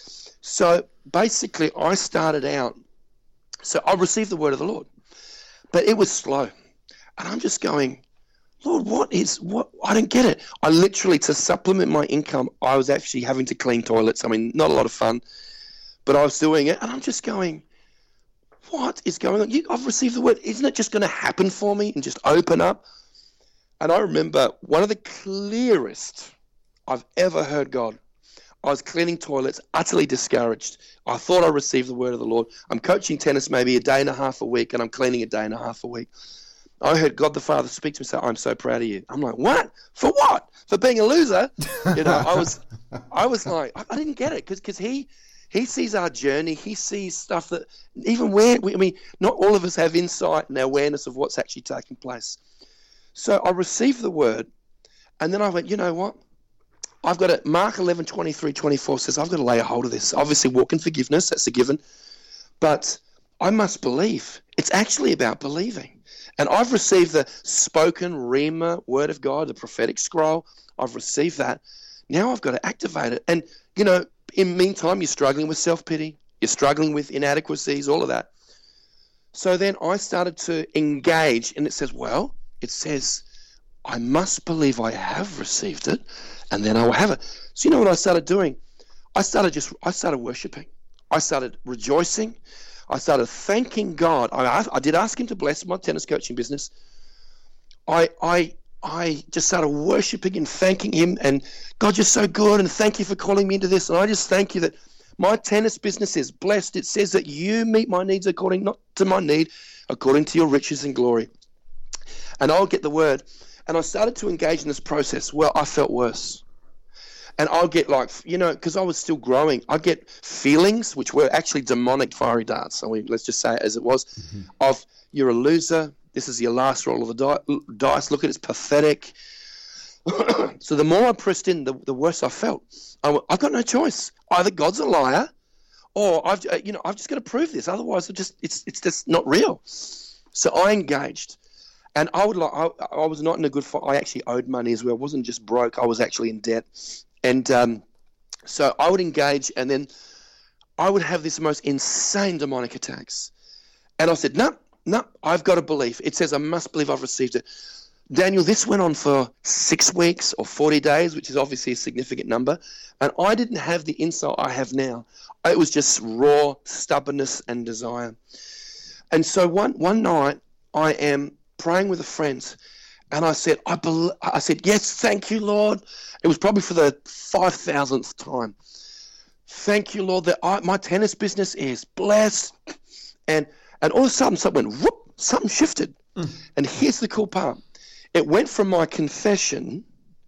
C: So basically, I started out. So I received the word of the Lord, but it was slow. And I'm just going, Lord, what is, what? I don't get it. I literally, to supplement my income, I was actually having to clean toilets. I mean, not a lot of fun, but I was doing it. And I'm just going, what is going on? You, I've received the word. Isn't it just going to happen for me and just open up? And I remember one of the clearest I've ever heard God. I was cleaning toilets, utterly discouraged. I thought I received the word of the Lord. I'm coaching tennis maybe a day and a half a week, and I'm cleaning a day and a half a week. I heard God the Father speak to me and say, I'm so proud of you. I'm like, what? For what? For being a loser? You know, I was I was like, I, I didn't get it because because he, he sees our journey. He sees stuff that even where, we, I mean, not all of us have insight and awareness of what's actually taking place. So I received the word, and then I went, you know what? I've got to, Mark eleven, twenty-three, twenty-four says, I've got to lay a hold of this. Obviously, walk in forgiveness, that's a given. But I must believe. It's actually about believing. And I've received the spoken Rhema word of God, the prophetic scroll. I've received that. Now I've got to activate it. And, you know, in the meantime, you're struggling with self-pity. You're struggling with inadequacies, all of that. So then I started to engage, and it says, well, it says, I must believe I have received it, and then I will have it. So you know what I started doing? I started just, I started worshiping. I started rejoicing. I started thanking God. I, asked, I did ask him to bless my tennis coaching business. I, I, I just started worshiping and thanking him, and God, you're so good, and thank you for calling me into this. And I just thank you that my tennis business is blessed. It says that you meet my needs according, not to my need, according to your riches and glory. And I'll get the word. And I started to engage in this process. Well, I felt worse. And I'll get like, you know, because I was still growing, I'd get feelings, which were actually demonic fiery darts. So we, let's just say it as it was, mm-hmm. of you're a loser. This is your last roll of the di- dice. Look at it, it's pathetic. So the more I pressed in, the, the worse I felt. I went, I've got no choice. Either God's a liar, or I've, you know, I've just got to prove this. Otherwise, it just it's it's just not real. So I engaged. And I would like. I, I was not in a good fight. I actually owed money as well. I wasn't just broke. I was actually in debt, and um, so I would engage, and then I would have these most insane demonic attacks. And I said, "No, no, I've got to believe." It says, "I must believe I've received it." Daniel, this went on for six weeks or forty days, which is obviously a significant number, and I didn't have the insight I have now. It was just raw stubbornness and desire. And so one one night, I am praying with a friend, and I said, I, bel- I said, yes, thank you, Lord. It was probably for the five thousandth time. Thank you, Lord, that I, my tennis business is blessed. And and all of a sudden, something went, whoop, something shifted. Mm. And here's the cool part. It went from my confession,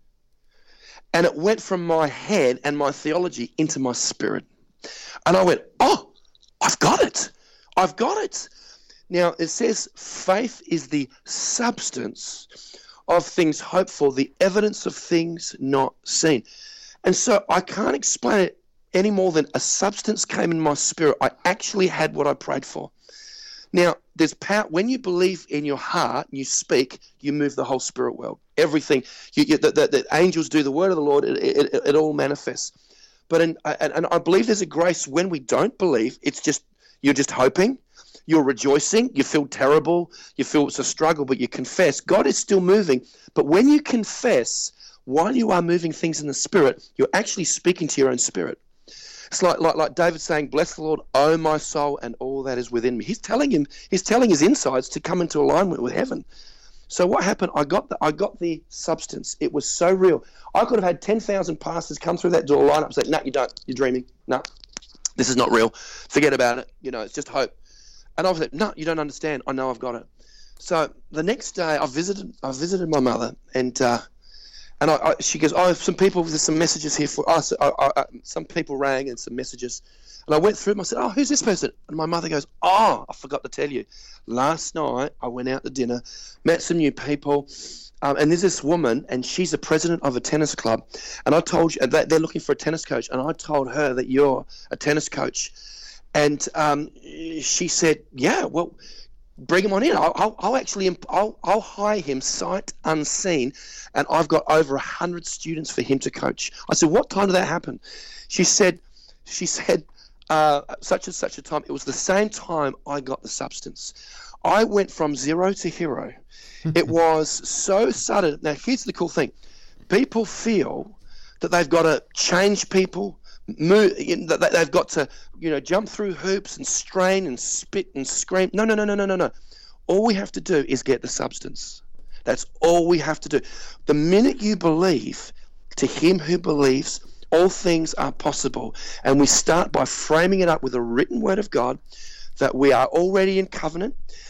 C: and it went from my head and my theology into my spirit. And I went, oh, I've got it. I've got it. Now, it says faith is the substance of things hoped for, the evidence of things not seen. And so I can't explain it any more than a substance came in my spirit. I actually had what I prayed for. Now, there's power. When you believe in your heart and you speak, you move the whole spirit world. Everything. You, you, the, the, the angels do the word of the Lord. It, it, it, it all manifests. But in, and, and I believe there's a grace when we don't believe. It's just, you're just hoping. You're rejoicing, you feel terrible, you feel it's a struggle, but you confess. God is still moving. But when you confess, while you are moving things in the spirit, you're actually speaking to your own spirit. It's like like, like David saying, bless the Lord, O my soul, and all that is within me. He's telling him, he's telling his insides to come into alignment with heaven. So what happened? I got the I got the substance. It was so real. I could have had ten thousand pastors come through that door, line up and say, no, you don't. You're dreaming. No, this is not real. Forget about it. You know, it's just hope. And I was like, no, you don't understand. I know I've got it. So the next day, I visited. I visited my mother, and uh, and I, I, she goes, "Oh, some people. There's some messages here for us." I, I, I, some people rang and some messages, and I went through them. I said, "Oh, who's this person?" And my mother goes, "Oh, I forgot to tell you. Last night, I went out to dinner, met some new people, um, and there's this woman, and she's the president of a tennis club. And I told you that they're looking for a tennis coach, and I told her that you're a tennis coach." And um, she said, yeah, well, bring him on in. I'll, I'll, I'll actually I'll, I'll hire him sight unseen, and I've got over one hundred students for him to coach. I said, what time did that happen? She said, she said, uh, such and such a time. It was the same time I got the substance. I went from zero to hero. It was so sudden. Now, here's the cool thing. People feel that they've got to change people, move, that they've got to, you know, jump through hoops and strain and spit and scream. No, no, no, no, no, no, no. All we have to do is get the substance. That's all we have to do. The minute you believe, to him who believes, all things are possible. And we start by framing it up with a written word of God, that we are already in covenant,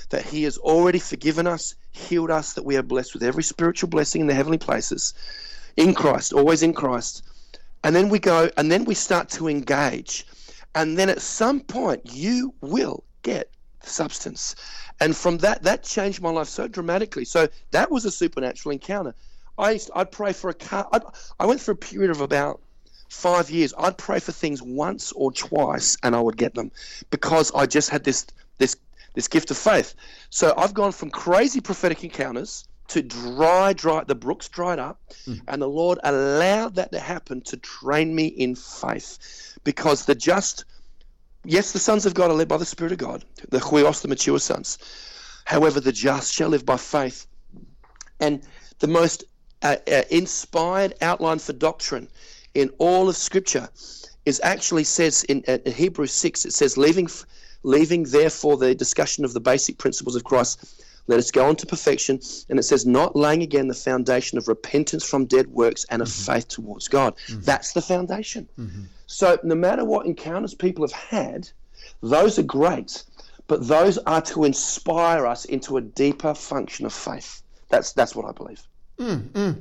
C: that he has already forgiven us, healed us, that we are blessed with every spiritual blessing in the heavenly places, in Christ, always in Christ. And then we go, and then we start to engage. And then at some point, you will get substance. And from that, that changed my life so dramatically. So that was a supernatural encounter. I used to, I'd pray for a car. I'd, I went through a period of about five years. I'd pray for things once or twice, and I would get them because I just had this this this gift of faith. So I've gone from crazy prophetic encounters to dry, dry. The brooks dried up, mm. and the Lord allowed that to happen to train me in faith, because the just, yes, the sons of God are led by the Spirit of God, the huios, the mature sons. However, the just shall live by faith. And the most uh, uh, inspired outline for doctrine in all of Scripture is actually says in, uh, in Hebrews six, it says, leaving, leaving therefore the discussion of the basic principles of Christ, let us go on to perfection. And it says, not laying again the foundation of repentance from dead works and of mm-hmm. faith towards God. Mm-hmm. That's the foundation. Mm-hmm. So no matter what encounters people have had, those are great, but those are to inspire us into a deeper function of faith. That's that's what I believe.
B: Mm-hmm.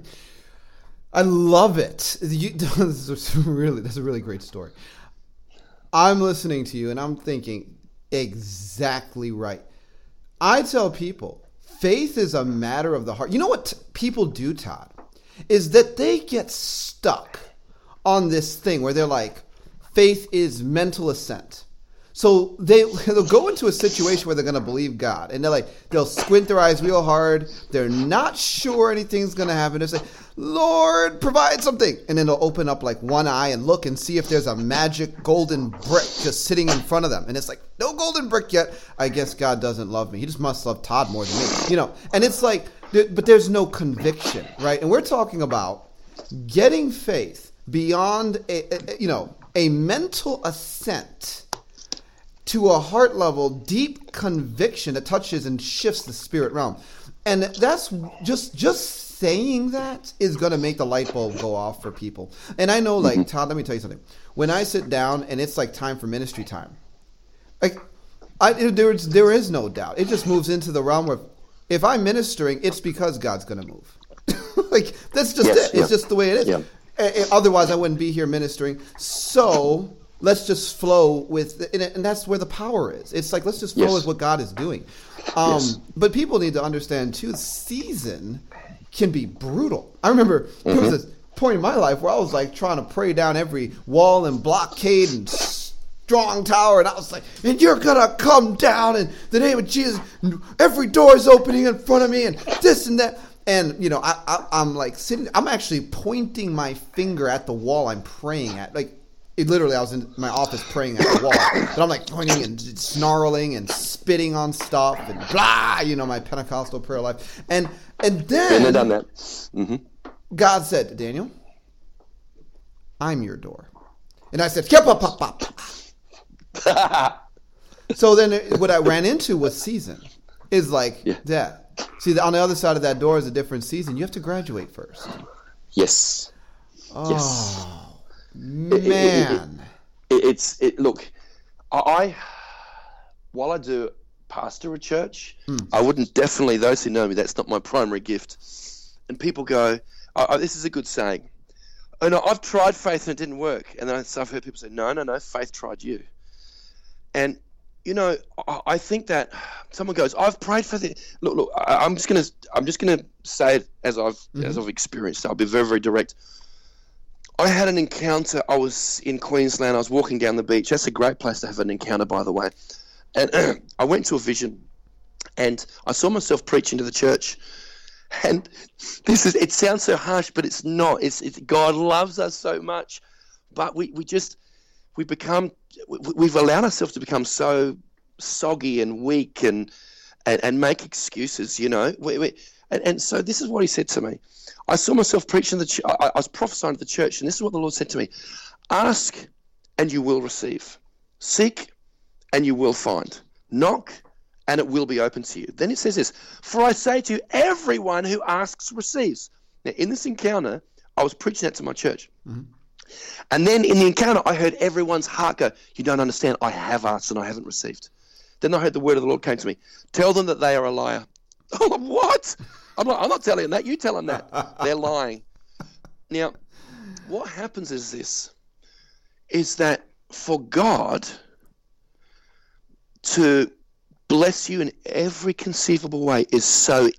B: I love it. You, this is really, that's a really great story. I'm listening to you and I'm thinking, exactly right. I tell people, faith is a matter of the heart. You know what t- people do, Todd, is that they get stuck on this thing where they're like, faith is mental assent. So they, they'll go into a situation where they're going to believe God, and they're like, they'll squint their eyes real hard. They're not sure anything's going to happen. They'll say, Lord, provide something. And then they'll open up like one eye and look and see if there's a magic golden brick just sitting in front of them. And it's like, no golden brick yet. I guess God doesn't love me. He just must love Todd more than me. You know, and it's like, but there's no conviction, right? And we're talking about getting faith beyond, a, a you know, a mental assent to a heart level, deep conviction that touches and shifts the spirit realm. And that's just just saying that is going to make the light bulb go off for people. And I know, like, Todd, let me tell you something. When I sit down and it's like time for ministry time, like, I, there, there is no doubt. It just moves into the realm where if I'm ministering, it's because God's going to move. Like, that's just yes, it. Yeah. It's just the way it is. Yeah. Otherwise, I wouldn't be here ministering. So let's just flow with, and that's where the power is. It's like, let's just flow yes. with what God is doing. Um, yes. But people need to understand, too, season can be brutal. I remember mm-hmm. there was this point in my life where I was like trying to pray down every wall and blockade and strong tower, and I was like, and you're going to come down in the name of Jesus. Every door is opening in front of me and this and that. And, you know, I, I, I'm like sitting, I'm actually pointing my finger at the wall I'm praying at. Like, it literally, I was in my office praying at the wall. But I'm like pointing and snarling and spitting on stuff and blah, you know, my Pentecostal prayer life. And and then
C: Been done that. Mm-hmm.
B: God said, Daniel, I'm your door. And I said, Kip, pop, pop, pop. So then it, what I ran into was season. Is like yeah. that. See, on the other side of that door is a different season. You have to graduate first.
C: Yes.
B: Oh.
C: Yes.
B: Man,
C: it, it, it, it's it. Look, I while I do pastor a church, mm. I wouldn't definitely those who know me. That's not my primary gift. And people go, oh, oh, "This is a good saying." Oh no, I've tried faith and it didn't work. And then I've heard people say, "No, no, no, faith tried you." And you know, I, I think that someone goes, "I've prayed for the." Look, look. I, I'm just gonna, I'm just gonna say it as I've mm-hmm. as I've experienced. I'll be very, very direct. I had an encounter. I was in Queensland. I was walking down the beach. That's a great place to have an encounter, by the way. And uh, I went to a vision, and I saw myself preaching to the church. And this is, it sounds so harsh, but it's not. It's, it's God loves us so much. But we, we just, we become, we, we've allowed ourselves to become so soggy and weak and, and, and make excuses, you know. We, we, and, and so this is what he said to me. I saw myself preaching the ch- I, I was prophesying to the church, and this is what the Lord said to me. Ask, and you will receive. Seek, and you will find. Knock, and it will be open to you. Then it says this, for I say to you, everyone who asks receives. Now, in this encounter, I was preaching that to my church. Mm-hmm. And then in the encounter, I heard everyone's heart go, you don't understand, I have asked and I haven't received. Then I heard the word of the Lord came to me. Tell them that they are a liar. I'm like, what? I'm like, I'm not telling them that. You tell them that. They're lying. Now, what happens is this, is that for God to bless you in every conceivable way is so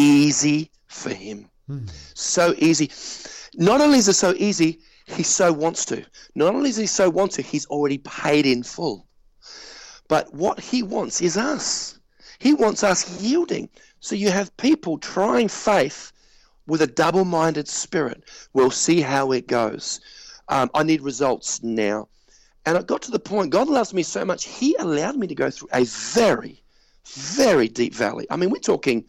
C: easy for him. Hmm. So easy. Not only is it so easy, he so wants to. Not only does he so want to, he's already paid in full. But what he wants is us. He wants us yielding. So you have people trying faith with a double-minded spirit. We'll see how it goes. Um, I need results now. And it got to the point, God loves me so much, he allowed me to go through a very, very deep valley. I mean, we're talking,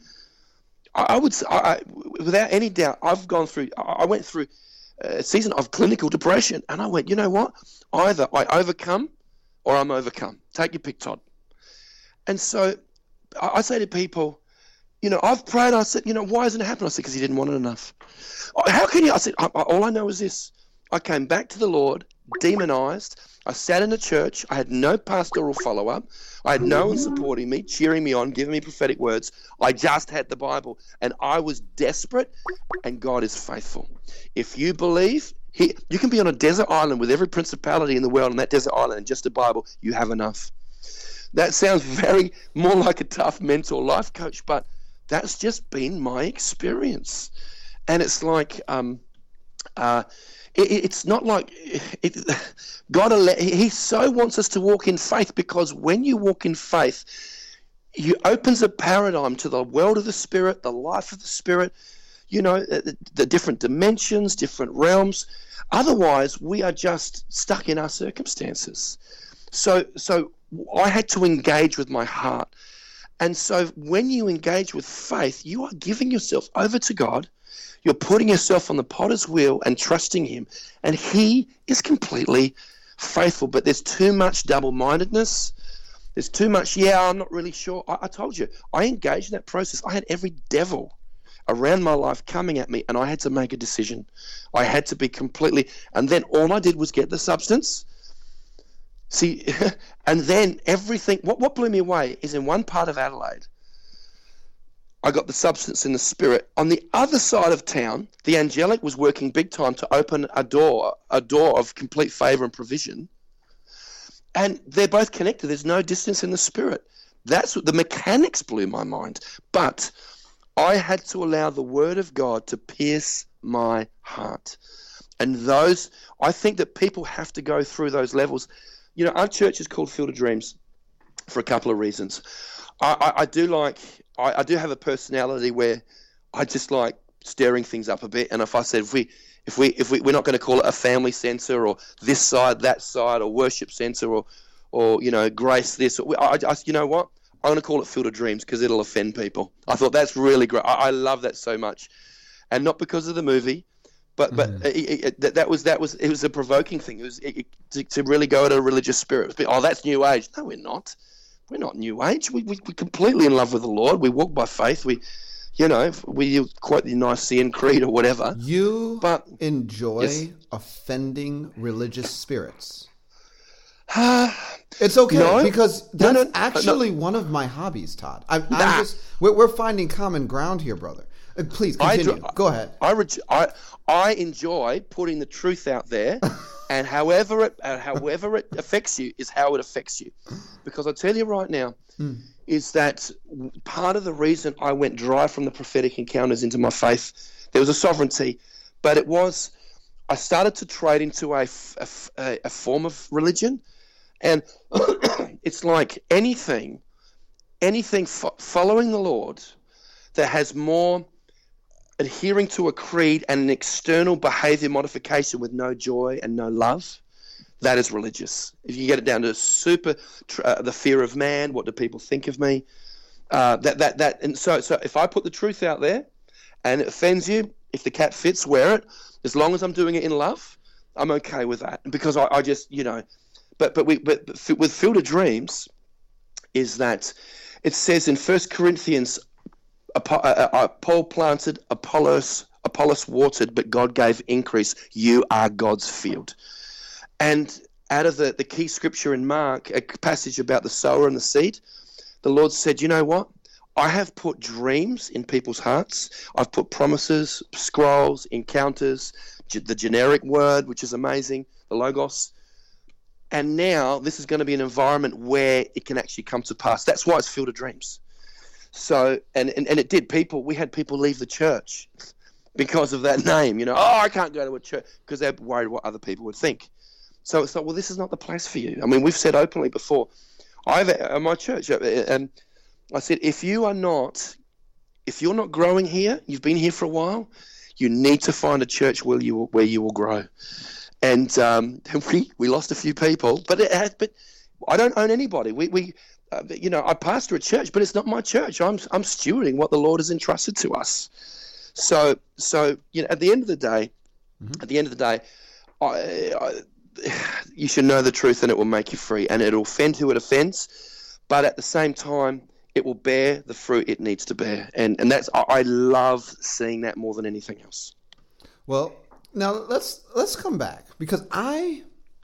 C: I, I would say, I, I, without any doubt, I've gone through, I went through a season of clinical depression, and I went, you know what? Either I overcome or I'm overcome. Take your pick, Todd. And so I, I say to people, you know, I've prayed, I said, you know, why hasn't it happened? I said, because he didn't want it enough. How can you? I said, I, all I know is this. I came back to the Lord, demonized. I sat in a church. I had no pastoral follow-up. I had no one supporting me, cheering me on, giving me prophetic words. I just had the Bible, and I was desperate, and God is faithful. If you believe, he, you can be on a desert island with every principality in the world on that desert island and just a Bible, you have enough. That sounds very more like a tough mentor life coach, but that's just been my experience. And it's like, um, uh, it, it's not like it, God. He so wants us to walk in faith, because when you walk in faith, He opens a paradigm to the world of the Spirit, the life of the Spirit. You know, the, the different dimensions, different realms. Otherwise, we are just stuck in our circumstances. So, so I had to engage with my heart. And so when you engage with faith, you are giving yourself over to God. You're putting yourself on the potter's wheel and trusting him. And he is completely faithful. But there's too much double-mindedness. There's too much, yeah, I'm not really sure. I, I told you, I engaged in that process. I had every devil around my life coming at me, and I had to make a decision. I had to be completely, and then all I did was get the substance. See, and then everything, what, what blew me away is in one part of Adelaide, I got the substance in the Spirit. On the other side of town, the angelic was working big time to open a door, a door of complete favor and provision. And they're both connected. There's no distance in the Spirit. That's what the mechanics blew my mind. But I had to allow the Word of God to pierce my heart. And those, I think that people have to go through those levels. You know, our church is called Field of Dreams for a couple of reasons. I, I, I do like, I, I do have a personality where I just like stirring things up a bit. And if I said, if we, if we, if we, we're not going to call it a family center or this side, that side, or worship center, or, or you know, grace this, or, I, I, you know what? I'm going to call it Field of Dreams because it'll offend people. I thought that's really great. I, I love that so much, and not because of the movie. But but mm. it, it, that, that was that was it was a provoking thing. It was it, it, to, to really go at a religious spirit. Oh, that's New Age. No, we're not. We're not New Age. We we we're completely in love with the Lord. We walk by faith. We, you know, we quote the Nicene Creed or whatever.
B: You
C: but
B: enjoy
C: yes.
B: offending religious spirits. It's okay
C: no,
B: because that's
C: no, no,
B: actually
C: no.
B: one of my hobbies, Todd. I'm,
C: nah.
B: I'm just we're, we're finding common ground here, brother. Uh, please continue.
C: I,
B: Go ahead.
C: I, I I enjoy putting the truth out there, and however it uh, however it affects you is how it affects you. Because I tell you right now, mm. is that part of the reason I went dry from the prophetic encounters into my faith. There was a sovereignty, but it was I started to trade into a a, a form of religion. And it's like anything, anything fo- following the Lord that has more adhering to a creed and an external behavior modification with no joy and no love, that is religious. If you get it down to super, uh, the fear of man, what do people think of me? Uh, that that that, and so so if I put the truth out there, and it offends you, if the cat fits, wear it. As long as I'm doing it in love, I'm okay with that. Because I, I just, you know. But but we but with Field of Dreams, is that it says in First Corinthians, Paul planted, Apollos Apollos watered, but God gave increase. You are God's field, and out of the, the key scripture in Mark, a passage about the sower and the seed, the Lord said, you know what? I have put dreams in people's hearts. I've put promises, scrolls, encounters, g- the generic word, which is amazing, the Logos. And now this is going to be an environment where it can actually come to pass. That's why it's Field of Dreams. So, and, and, and it did. People, we had people leave the church because of that name. You know, oh, I can't go to a church because they're worried what other people would think. So it's like, well, this is not the place for you. I mean, we've said openly before, I've at my church, and I said, if you are not, if you're not growing here, you've been here for a while, you need to find a church where you will, where you will grow. And um, we we lost a few people, but it has. But I don't own anybody. We we, uh, you know, I pastor a church, but it's not my church. I'm I'm stewarding what the Lord has entrusted to us. So so you know, at the end of the day, mm-hmm. at the end of the day, I, I, you should know the truth, and it will make you free, and it'll offend who it offends, but at the same time, it will bear the fruit it needs to bear, and and that's I, I love seeing that more than anything else.
B: Well. Now let's let's come back, because I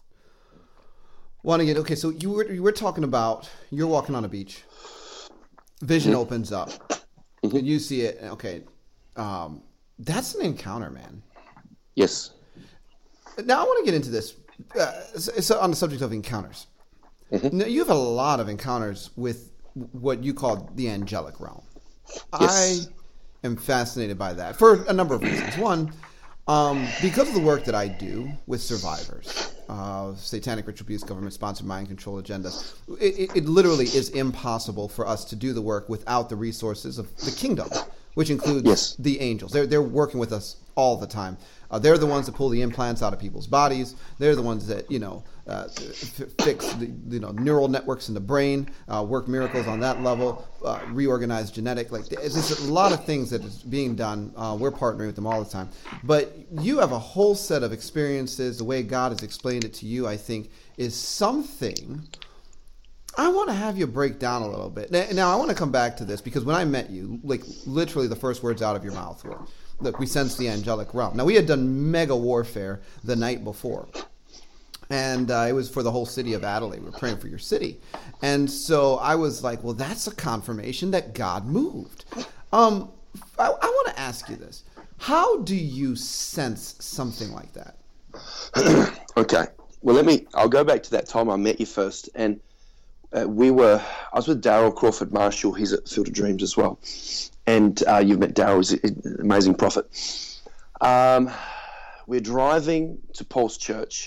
B: want to get okay. So you were you were talking about you're walking on a beach, vision mm-hmm. opens up, mm-hmm. and you see it. Okay, um, that's an encounter, man.
C: Yes.
B: Now I want to get into this. Uh, it's, it's on the subject of encounters. Mm-hmm. Now, you have a lot of encounters with what you call the angelic realm. Yes. I am fascinated by that for a number of reasons. One. Um, because of the work that I do with survivors, uh, satanic ritual abuse, government-sponsored mind control agendas, it, it, it literally is impossible for us to do the work without the resources of the kingdom, which includes yes. the angels. They're they're working with us all the time. Uh, they're the ones that pull the implants out of people's bodies. They're the ones that you know uh, f- fix the you know neural networks in the brain, uh, work miracles on that level, uh, reorganize genetic. Like there's a lot of things that is being done. Uh, we're partnering with them all the time. But you have a whole set of experiences. The way God has explained it to you, I think, is something. I want to have you break down a little bit. Now, now I want to come back to this because when I met you, like literally the first words out of your mouth were, look, we sense the angelic realm. Now, we had done mega warfare the night before, and uh, it was for the whole city of Adelaide. We were praying for your city. And so I was like, well, that's a confirmation that God moved. Um, I, I want to ask you this. How do you sense something like that?
C: Okay. Well, let me, I'll go back to that time I met you first. And uh, we were, I was with Daryl Crawford Marshall. He's at Field of Dreams as well. And uh, you've met Daryl, he's an amazing prophet. Um, we're driving to Paul's church.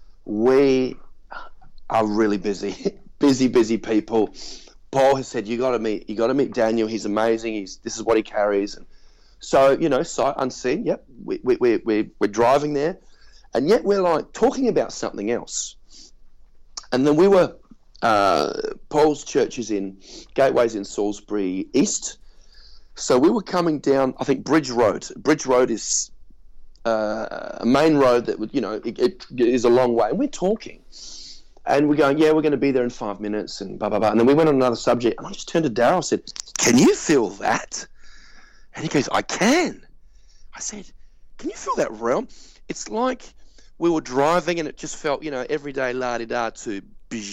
C: We are really busy, busy, busy people. Paul has said, you got to meet, you got to meet Daniel. He's amazing. He's, this is what he carries. And so, you know, sight unseen. Yep. We, we, we, we, we're driving there. And yet we're like talking about something else. And then we were, uh, Paul's church is in, Gateway's in Salisbury East. So we were coming down, I think, Bridge Road. Bridge Road is uh, a main road that, would, you know, it, it is a long way. And we're talking. And we're going, yeah, we're going to be there in five minutes and blah, blah, blah. And then we went on another subject. And I just turned to Daryl and said, can you feel that? And he goes, I can. I said, can you feel that realm? It's like we were driving and it just felt, you know, everyday la-di-da to,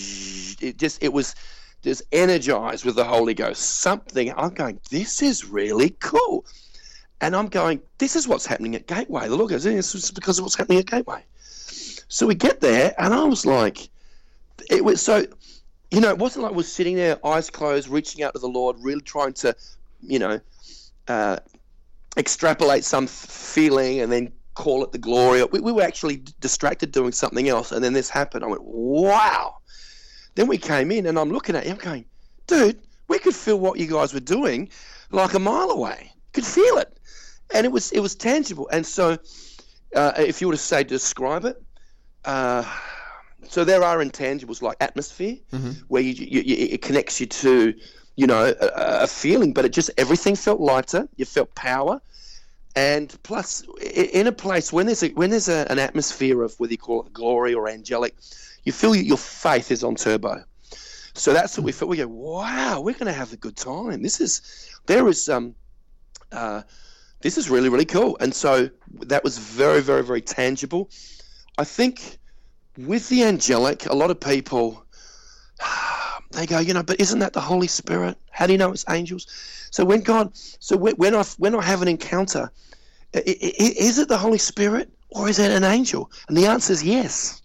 C: it just, it was just energized with the Holy Ghost. Something, I'm going, this is really cool. And I'm going, this is what's happening at Gateway. The Lord goes, this is because of what's happening at Gateway. So we get there and I was like, it was so, you know, it wasn't like we're sitting there, eyes closed, reaching out to the Lord, really trying to, you know, uh, extrapolate some feeling and then call it the glory. We, we were actually distracted doing something else. And then this happened. I went, wow. Then we came in and I'm looking at you, I'm going, dude, we could feel what you guys were doing like a mile away. Could feel it. And it was it was tangible. And so uh, if you were to say describe it, uh, so there are intangibles like atmosphere, mm-hmm. where you, you, you, it connects you to, you know, a, a feeling, but it just, everything felt lighter. You felt power. And plus, in a place, when there's a, when there's a, an atmosphere of whether you call it glory or angelic, you feel your faith is on turbo. So that's what we felt. We go, wow, we're going to have a good time. This is, there is, um, uh, this is really, really cool. And so that was very, very, very tangible. I think with the angelic, a lot of people, they go, you know, but isn't that the Holy Spirit? How do you know it's angels? So when God, so when, when I when I have an encounter, i- i- is it the Holy Spirit or is it an angel? And the answer is yes.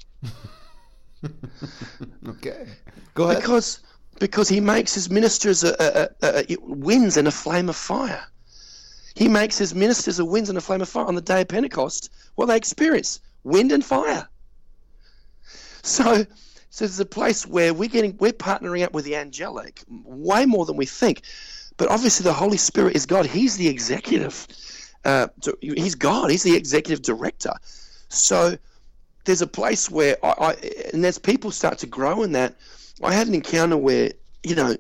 B: Okay, go ahead.
C: Because because he makes his ministers a, a, a, a winds and a flame of fire. He makes his ministers a winds and a flame of fire. On the day of Pentecost, what they experience, wind and fire. So, so there's a place where we're getting, we're partnering up with the angelic way more than we think. But obviously, the Holy Spirit is God. He's the executive. Uh, he's God. He's the executive director. So there's a place where I, I, and as people start to grow in that, I had an encounter where, you know,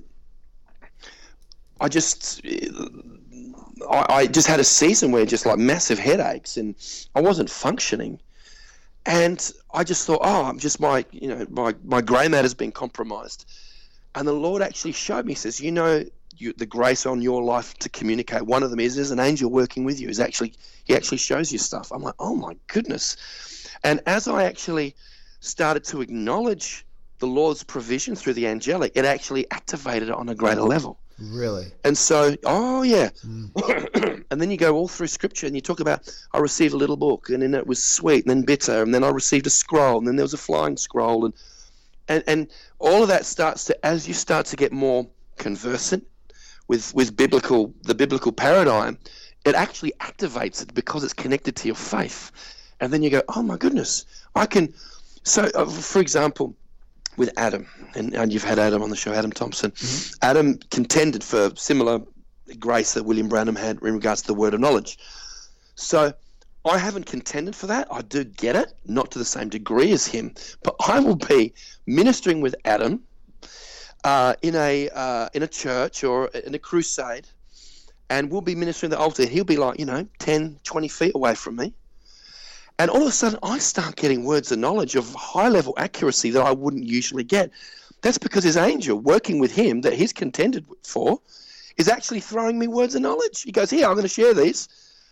C: I just, I, I just had a season where just like massive headaches and I wasn't functioning. And I just thought, oh, I'm just my, you know, my, my grey matter's been compromised. And the Lord actually showed me, he says, you know, you, the grace on your life to communicate. One of them is there's an angel working with you. Is actually he actually shows you stuff. I'm like, oh my goodness. And as I actually started to acknowledge the Lord's provision through the angelic, it actually activated it on a greater level.
B: Really?
C: And so, oh yeah. Mm. And then you go all through scripture and you talk about, I received a little book and then it was sweet and then bitter and then I received a scroll and then there was a flying scroll and and, and all of that starts to, as you start to get more conversant with, with biblical, the biblical paradigm, it actually activates it because it's connected to your faith. And then you go, oh my goodness, I can, so uh, for example, with Adam, and, and you've had Adam on the show, Adam Thompson. Mm-hmm. Adam contended for similar grace that William Branham had in regards to the word of knowledge. So I haven't contended for that. I do get it, not to the same degree as him, but I will be ministering with Adam uh, in a uh, in a church or in a crusade, and we'll be ministering at the altar. He'll be like, you know, ten, twenty feet away from me. And all of a sudden, I start getting words of knowledge of high-level accuracy that I wouldn't usually get. That's because his angel working with him that he's contended for is actually throwing me words of knowledge. He goes, here, I'm going to share these.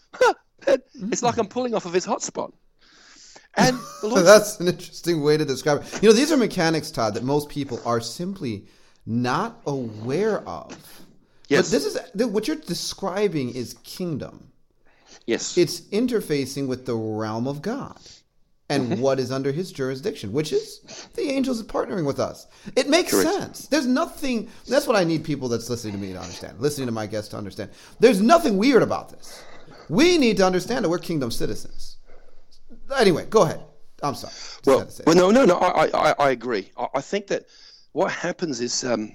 C: It's like I'm pulling off of his hotspot. And the Lord
B: that's an interesting way to describe it. You know, these are mechanics, Todd, that most people are simply not aware of.
C: Yes.
B: But this is what you're describing is kingdom.
C: Yes.
B: It's interfacing with the realm of God and mm-hmm. what is under his jurisdiction, which is the angels partnering with us. It makes Correct. sense. There's nothing, that's what I need people that's listening to me to understand, listening to my guests to understand. There's nothing weird about this. We need to understand that we're kingdom citizens. Anyway, go ahead. I'm sorry. Just
C: well, well no, no, no, I, I, I agree. I, I think that what happens is, um,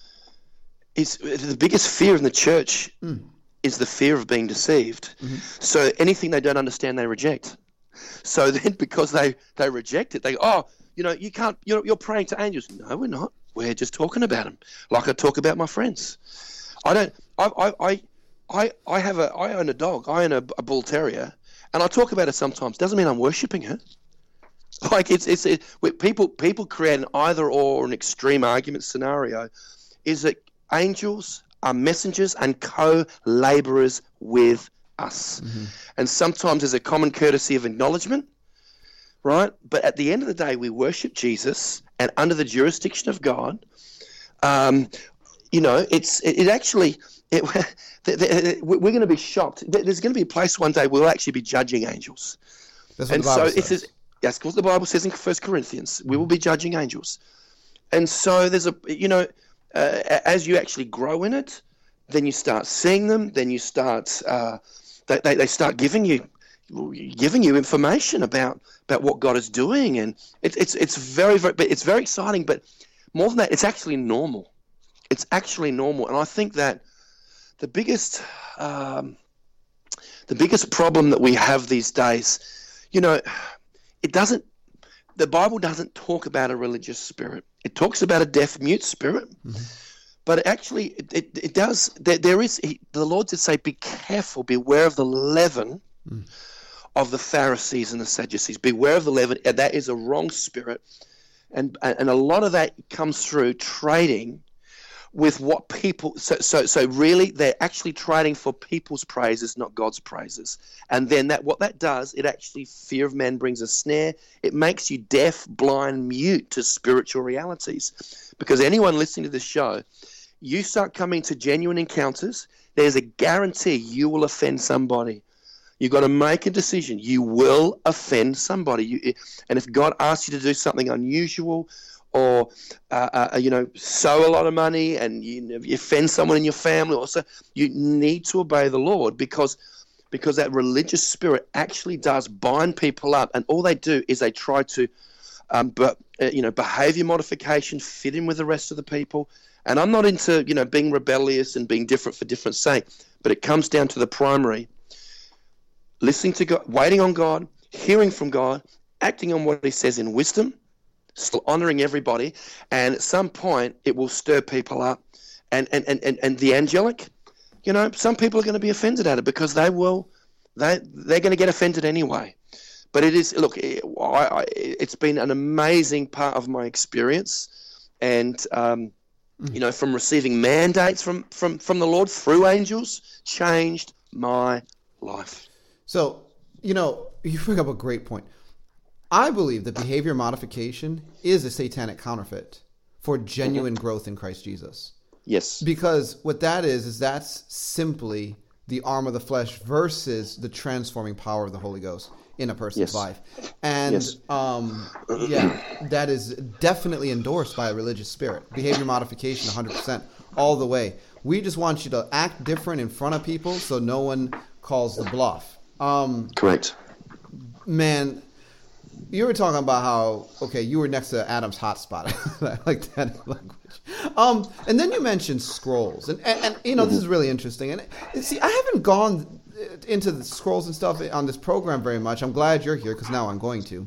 C: is the biggest fear in the church mm. is the fear of being deceived. Mm-hmm. So anything they don't understand, they reject. So then because they, they reject it, they go, oh, you know, you can't, you're, you're praying to angels. No, we're not. We're just talking about them like I talk about my friends. I don't, I, I, I, I, I have a, I own a dog. I own a, a bull terrier and I talk about her sometimes. Doesn't mean I'm worshiping her. Like it's, it's, it, people, people create an either or, an extreme argument scenario is that angels are messengers and co-laborers with us. Mm-hmm. And sometimes there's a common courtesy of acknowledgement, right? But at the end of the day, we worship Jesus and under the jurisdiction of God, um, you know, it's it, it actually, it, we're going to be shocked. There's going to be a place one day we'll actually be judging angels.
B: That's what
C: and
B: the Bible
C: so
B: says.
C: It says, yes, because the Bible says in First Corinthians, we will be judging angels. And so there's a, you know, Uh, as you actually grow in it, then you start seeing them. Then you start, uh, they, they they start giving you, giving you information about, about what God is doing, and it's it's it's very very, but it's very exciting. But more than that, it's actually normal. It's actually normal, and I think that the biggest, um, the biggest problem that we have these days, you know, it doesn't. The Bible doesn't talk about a religious spirit. It talks about a deaf, mute spirit, mm-hmm. but it actually it, it, it does. There, there is he, the Lord did say, "Be careful, beware of the leaven mm. of the Pharisees and the Sadducees. Beware of the leaven." And that is a wrong spirit, and and a lot of that comes through trading with what people, so, so, so really they're actually trading for people's praises, not God's praises. And then that, what that does, it actually, fear of man brings a snare. It makes you deaf, blind, mute to spiritual realities. Because anyone listening to this show, you start coming to genuine encounters, there's a guarantee you will offend somebody. You've got to make a decision. You will offend somebody. You, and if God asks you to do something unusual, or uh, uh, you know, sow a lot of money, and you, you offend someone in your family, or so, you need to obey the Lord, because because that religious spirit actually does bind people up, and all they do is they try to, um, but uh, you know, behavior modification, fit in with the rest of the people. And I'm not into you know being rebellious and being different for different sake, but it comes down to the primary: listening to God, waiting on God, hearing from God, acting on what He says in wisdom, still honoring everybody, and at some point it will stir people up. And and, and, and, and the angelic, you know, some people are going to be offended at it, because they will, they, they're going to get offended anyway. But it is, look, it, I, I, it's been an amazing part of my experience. And, um, mm. you know, from receiving mandates from, from, from the Lord through angels, changed my life.
B: So, you know, you bring up a great point. I believe that behavior modification is a satanic counterfeit for genuine mm-hmm. growth in Christ Jesus.
C: Yes. Because
B: what that is, is that's simply the arm of the flesh versus the transforming power of the Holy Ghost in a person's yes. life. And, yes. um, yeah, that is definitely endorsed by a religious spirit. Behavior modification, one hundred percent, all the way. We just want you to act different in front of people so no one calls the bluff. Um,
C: Correct.
B: Man, you were talking about how, okay, you were next to Adam's hotspot. I like that language. Um, and then you mentioned scrolls. And, and, and you know, this is really interesting. And, and see, I haven't gone into the scrolls and stuff on this program very much. I'm glad you're here, because now I'm going to.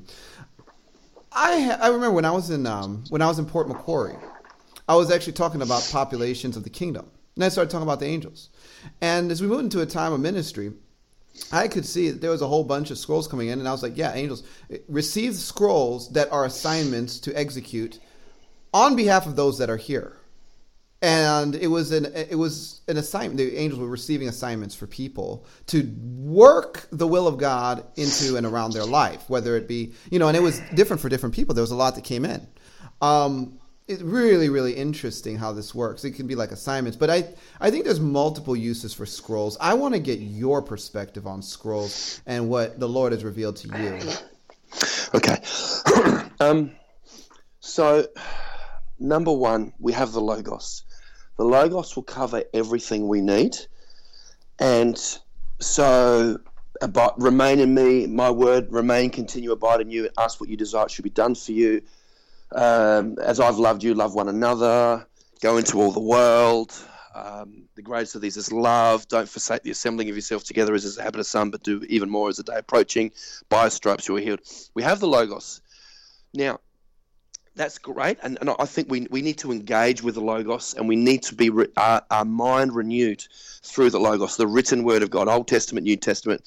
B: I I remember when I was in um, when I was in Port Macquarie, I was actually talking about populations of the kingdom. And I started talking about the angels. And as we moved into a time of ministry, I could see that there was a whole bunch of scrolls coming in, and I was like, yeah, angels, receive scrolls that are assignments to execute on behalf of those that are here. And it was an it was an assignment. The angels were receiving assignments for people to work the will of God into and around their life, whether it be, you know, and it was different for different people. There was a lot that came in. Um, it's really, really interesting how this works. It can be like assignments, but I, I think there's multiple uses for scrolls. I want to get your perspective on scrolls and what the Lord has revealed to you.
C: Okay. um, so, number one, we have the Logos. The Logos will cover everything we need. And so, about, remain in me, my word, remain, continue, abide in you, and ask what you desire, it should be done for you. Um, as I've loved you, love one another, go into all the world. Um, the greatest of these is love. Don't forsake the assembling of yourself together as is the habit of some, but do even more as the day approaching. By his stripes you are healed. We have the Logos. Now, that's great, and, and I think we we need to engage with the Logos, and we need to be re, our, our mind renewed through the Logos, the written word of God, Old Testament, New Testament.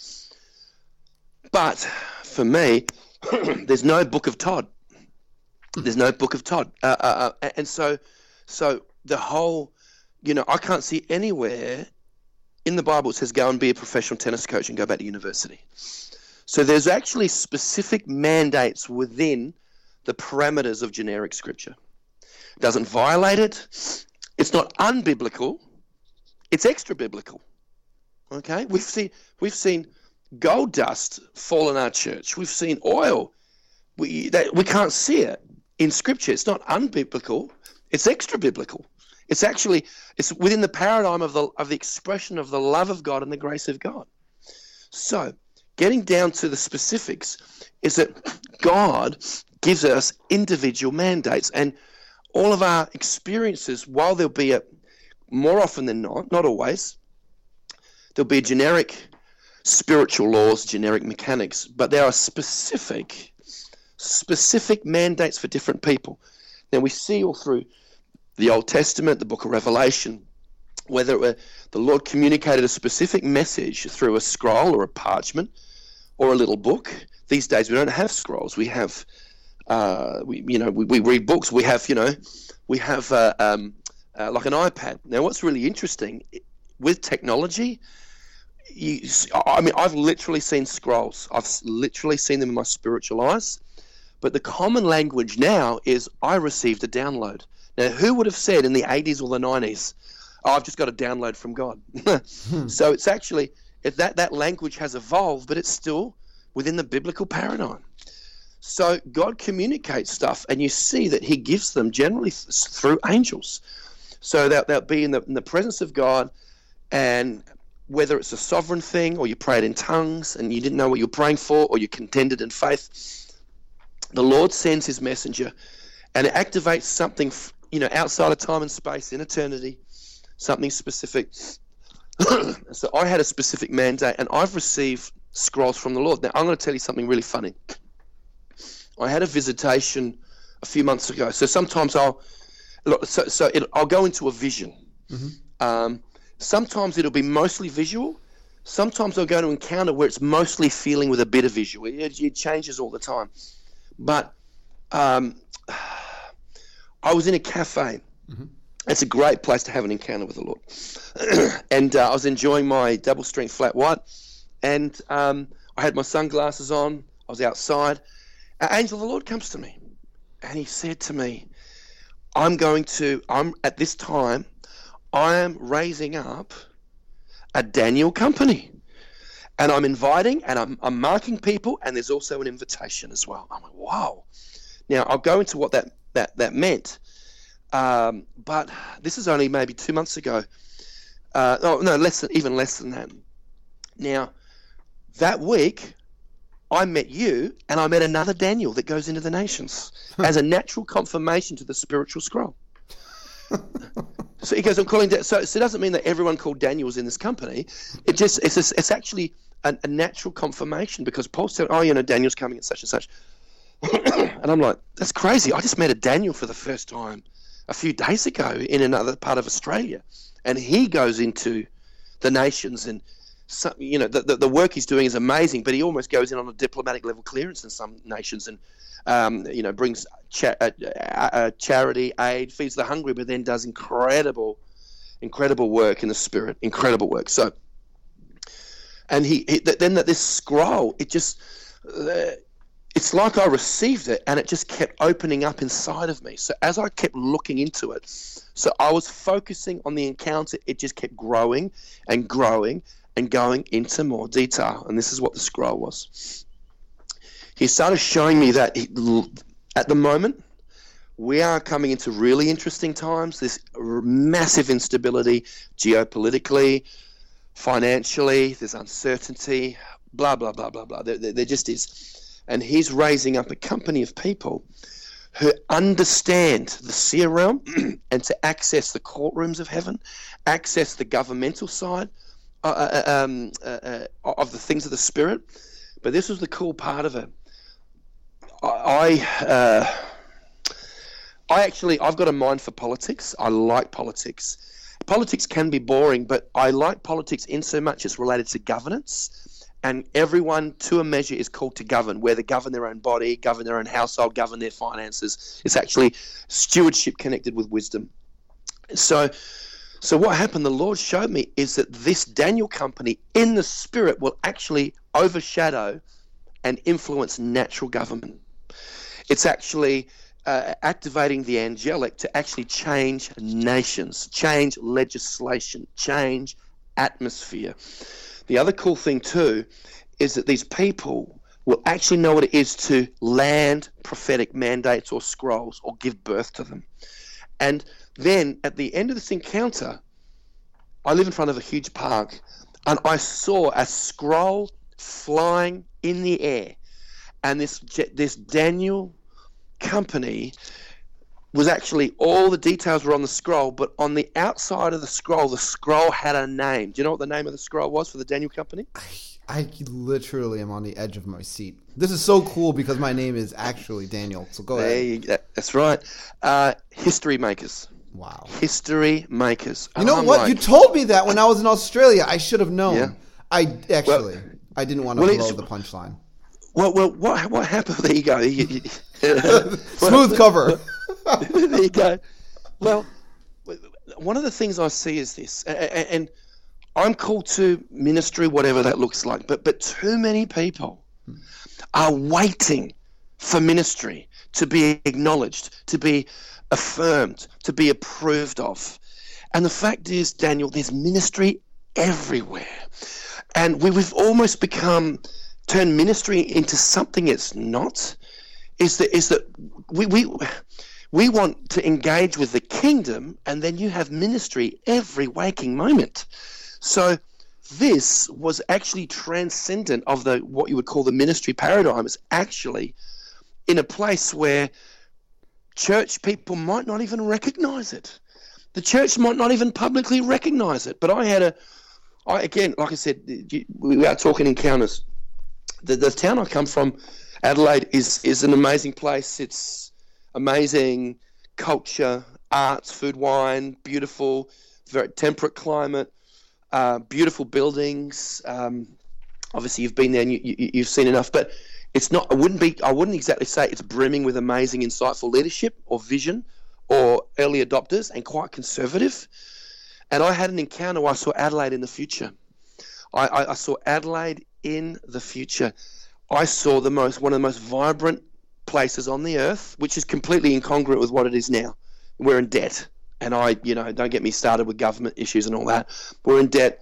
C: But for me, there's no book of Todd. There's no book of Todd. Uh, uh, uh, and so so the whole, you know, I can't see anywhere in the Bible it says go and be a professional tennis coach and go back to university. So there's actually specific mandates within the parameters of generic scripture. It doesn't violate it. It's not unbiblical. It's extra biblical. Okay? We've seen we've seen gold dust fall in our church. We've seen oil. We that, we can't see it in scripture. It's not unbiblical. It's extra biblical. It's actually it's within the paradigm of the of the expression of the love of God and the grace of God. So, getting down to the specifics is that God gives us individual mandates, and all of our experiences, while there'll be a more often than not, not always, there'll be generic spiritual laws, generic mechanics, but there are specific specific mandates for different people. Now we see all through the Old Testament, the book of Revelation, whether it were the Lord communicated a specific message through a scroll or a parchment or a little book. These days we don't have scrolls. We have, uh, we you know, we, we read books. We have, you know, we have uh, um, uh, like an iPad. Now, what's really interesting with technology, you, I mean, I've literally seen scrolls. I've literally seen them in my spiritual eyes. But the common language now is, I received a download. Now, who would have said in the eighties or the nineties, oh, I've just got a download from God? hmm. So it's actually, it, that, that language has evolved, but it's still within the biblical paradigm. So God communicates stuff, and you see that he gives them generally th- through angels. So that they'll be in the, in the presence of God, and whether it's a sovereign thing, or you prayed in tongues and you didn't know what you were praying for, or you contended in faith, the Lord sends his messenger, and it activates something, you know, outside of time and space, in eternity, something specific. So I had a specific mandate, and I've received scrolls from the Lord. Now, I'm going to tell you something really funny. I had a visitation a few months ago. So sometimes I'll, so, so it, I'll go into a vision. Mm-hmm. Um, sometimes it'll be mostly visual. Sometimes I'll go to encounter where it's mostly feeling with a bit of visual. It, it changes all the time. But um, I was in a cafe. Mm-hmm. It's a great place to have an encounter with the Lord. and uh, I was enjoying my double strength flat white. And um, I had my sunglasses on. I was outside. An angel of the Lord comes to me. And he said to me, I'm going to, I'm at this time, I am raising up a Daniel company. And I'm inviting, and I'm, I'm marking people, and there's also an invitation as well. I'm like, wow. Now, I'll go into what that, that, that meant. Um, but this is only maybe two months ago. Uh, oh, no, less than, even less than that. Now, that week, I met you, and I met another Daniel that goes into the nations as a natural confirmation to the spiritual scroll. So he goes, I'm calling. Da- so, so it doesn't mean that everyone called Daniel's in this company. It just it's a, it's actually a, a natural confirmation, because Paul said, oh, you know, Daniel's coming at such and such. And I'm like, that's crazy. I just met a Daniel for the first time a few days ago in another part of Australia, and he goes into the nations, and some, you know, the, the the work he's doing is amazing, but he almost goes in on a diplomatic level clearance in some nations, and um, you know, brings cha- uh, uh, charity, aid, feeds the hungry, but then does incredible, incredible work in the spirit, incredible work. So, and he, he then that this scroll, it just, uh, it's like I received it, and it just kept opening up inside of me. So as I kept looking into it, so I was focusing on the encounter, it just kept growing and growing and going into more detail. And this is what the scroll was. He started showing me that he, at the moment, we are coming into really interesting times. There's massive instability geopolitically, financially, there's uncertainty, blah, blah, blah, blah, blah. There, there, there just is. And he's raising up a company of people who understand the seer realm and to access the courtrooms of heaven, access the governmental side uh, um, uh, uh, of the things of the spirit. But this was the cool part of it. I, uh, I actually, I've got a mind for politics. I like politics. Politics can be boring, but I like politics in so much it's related to governance. And everyone, to a measure, is called to govern, whether govern their own body, govern their own household, govern their finances. It's actually stewardship connected with wisdom. So, so what happened, the Lord showed me, is that this Daniel company in the spirit will actually overshadow and influence natural government. It's actually uh, activating the angelic to actually change nations, change legislation, change atmosphere. The other cool thing too is that these people will actually know what it is to land prophetic mandates or scrolls or give birth to them. And then at the end of this encounter, I live in front of a huge park, and I saw a scroll flying in the air. And this this Daniel company was actually, all the details were on the scroll, but on the outside of the scroll, the scroll had a name. Do you know what the name of the scroll was for the Daniel company?
B: I, I literally am on the edge of my seat. This is so cool because my name is actually Daniel. So go
C: there
B: ahead.
C: You, that's right. Uh, History Makers.
B: Wow. History
C: Makers.
B: You know what? Like, you told me that when I was in Australia. I should have known. Yeah. I actually, well, I didn't want to well, blow the punchline.
C: Well, well, what what happened? There you go. You, you,
B: Smooth cover.
C: There you go. Well, one of the things I see is this, and, and I'm called to ministry, whatever that looks like, but but too many people are waiting for ministry to be acknowledged, to be affirmed, to be approved of. And the fact is, Daniel, there's ministry everywhere. And we, we've almost become, turned ministry into something it's not, is that, is that we, we, we want to engage with the kingdom, and then you have ministry every waking moment. So this was actually transcendent of the what you would call the ministry paradigm. It's actually in a place where church people might not even recognize it. The church might not even publicly recognize it. But I had a, I again, like I said, we are talking encounters. The, the town I come from, Adelaide, is is an amazing place. It's amazing culture, arts, food, wine, beautiful, very temperate climate. Uh, beautiful buildings. Um, obviously, you've been there and you, you, you've seen enough. But it's not. I wouldn't be. I wouldn't exactly say it's brimming with amazing, insightful leadership or vision, or early adopters, and quite conservative. And I had an encounter where I saw Adelaide in the future. I, I, I saw Adelaide in the future. I saw the most one of the most vibrant places on the earth, which is completely incongruent with what it is now. We're in debt. And I, you know, don't get me started with government issues and all that. We're in debt.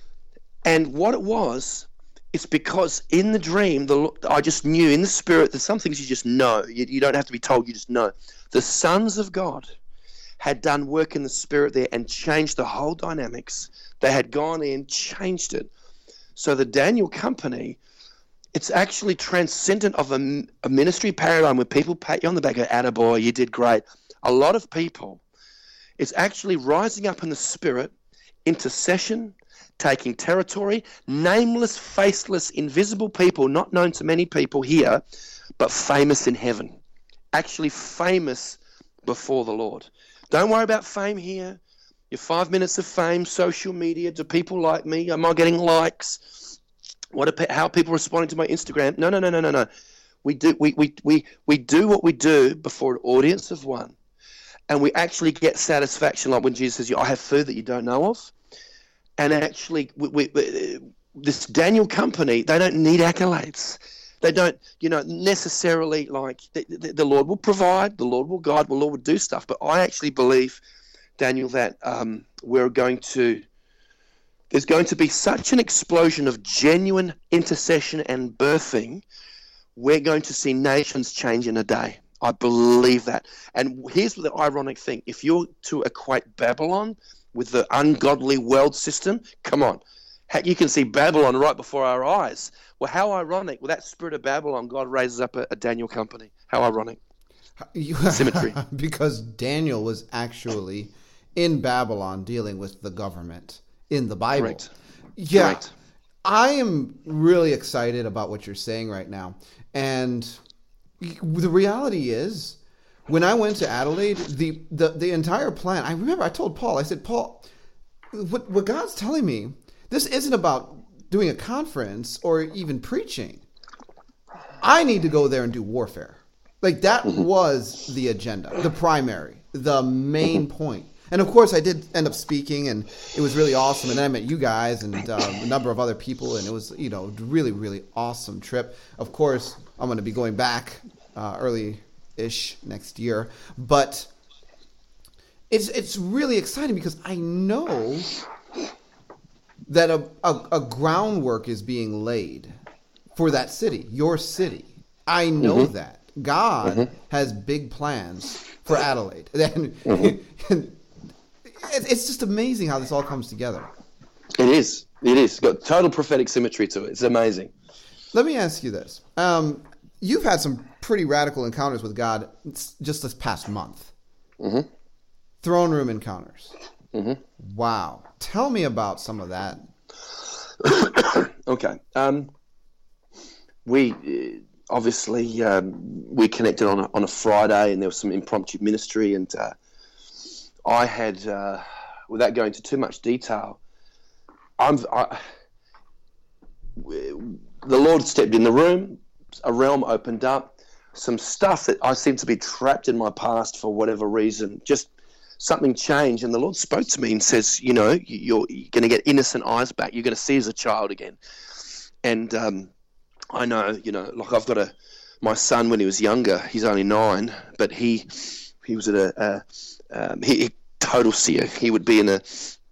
C: And what it was, it's because in the dream, the I just knew in the spirit, there's some things you just know. You, you don't have to be told, you just know. The sons of God had done work in the spirit there and changed the whole dynamics. They had gone in, changed it. So the Daniel Company, it's actually transcendent of a, a ministry paradigm where people pat you on the back, go, attaboy, you did great. A lot of people, it's actually rising up in the spirit, intercession, taking territory, nameless, faceless, invisible people, not known to many people here, but famous in heaven. Actually famous before the Lord. Don't worry about fame here. Your five minutes of fame, social media, do people like me? Am I getting likes? What are, how are people responding to my Instagram? No, no, no, no, no, no. We do, we, we, we, we do what we do before an audience of one. And we actually get satisfaction, like when Jesus says, I have food that you don't know of. And actually, we, we, we, this Daniel Company, they don't need accolades. They don't, you know, necessarily like the, the, the Lord will provide, the Lord will guide, the Lord will do stuff. But I actually believe, Daniel, that um, we're going to, there's going to be such an explosion of genuine intercession and birthing, we're going to see nations change in a day. I believe that. And here's the ironic thing. If you're to equate Babylon with the ungodly world system, come on. You can see Babylon right before our eyes. Well, how ironic. With that spirit of Babylon, God raises up a, a Daniel Company. How ironic. Symmetry.
B: Because Daniel was actually in Babylon dealing with the government in the Bible.
C: Correct.
B: Yeah.
C: Correct.
B: I am really excited about what you're saying right now. And the reality is, when I went to Adelaide, the, the, the entire plan, I remember I told Paul, I said, Paul, what, what God's telling me, this isn't about doing a conference or even preaching. I need to go there and do warfare. Like that was the agenda, the primary, the main point. And of course, I did end up speaking, and it was really awesome. And then I met you guys and uh, a number of other people, and it was, you know, really, really awesome trip. Of course, I'm going to be going back uh, early-ish next year, but it's it's really exciting because I know that a, a, a groundwork is being laid for that city, your city. I know mm-hmm. that God mm-hmm. has big plans for Adelaide. And, mm-hmm. and it's just amazing how this all comes together.
C: It is. It is. It's got total prophetic symmetry to it. It's amazing.
B: Let me ask you this. Um, you've had some pretty radical encounters with God just this past month.
C: Mm-hmm.
B: Throne room encounters.
C: Mm-hmm.
B: Wow. Tell me about some of that.
C: Okay. Um, we uh, obviously um, we connected on a, on a Friday, and there was some impromptu ministry, and uh, I had, uh, without going into too much detail, I'm, I, the Lord stepped in the room, a realm opened up, some stuff that I seem to be trapped in my past for whatever reason, just something changed, and the Lord spoke to me and says, you know, you're, you're going to get innocent eyes back. You're going to see as a child again. And um, I know, you know, like I've got a, my son when he was younger, he's only nine, but he he was at a, a um, he, he total seer. He would be in a,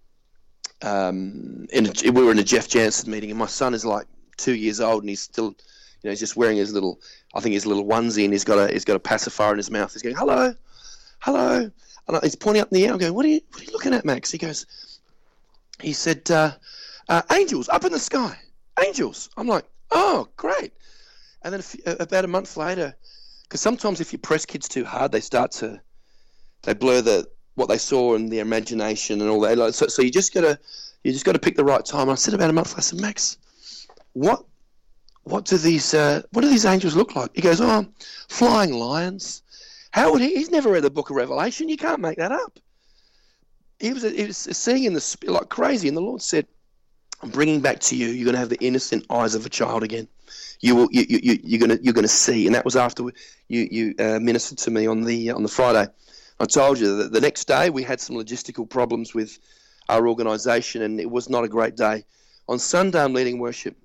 C: um, in a, we were in a Jeff Jansen meeting, and my son is like two years old, and he's still, you know, he's just wearing his little, I think his little onesie, and he's got a, he's got a pacifier in his mouth. He's going, hello, hello. And he's pointing up in the air. I'm going, what are you, what are you looking at, Max? He goes, he said, uh, uh, angels up in the sky, angels. I'm like, oh, great. And then a few, about a month later, because sometimes if you press kids too hard, they start to, they blur the what they saw in their imagination and all that. Like, so, so you just gotta, you just gotta pick the right time. And I said about a month later, I said, Max, what, what do these, uh, what do these angels look like? He goes, oh, flying lions. How would he? He's never read the Book of Revelation. You can't make that up. He was, he was seeing in the spirit like crazy, and the Lord said, I'm bringing back to you. You're going to have the innocent eyes of a child again. You will. You, you, you're going to. You're going to see. And that was after you. You uh, ministered to me on the on the Friday. I told you that the next day we had some logistical problems with our organisation, and it was not a great day. On Sunday, I'm leading worship,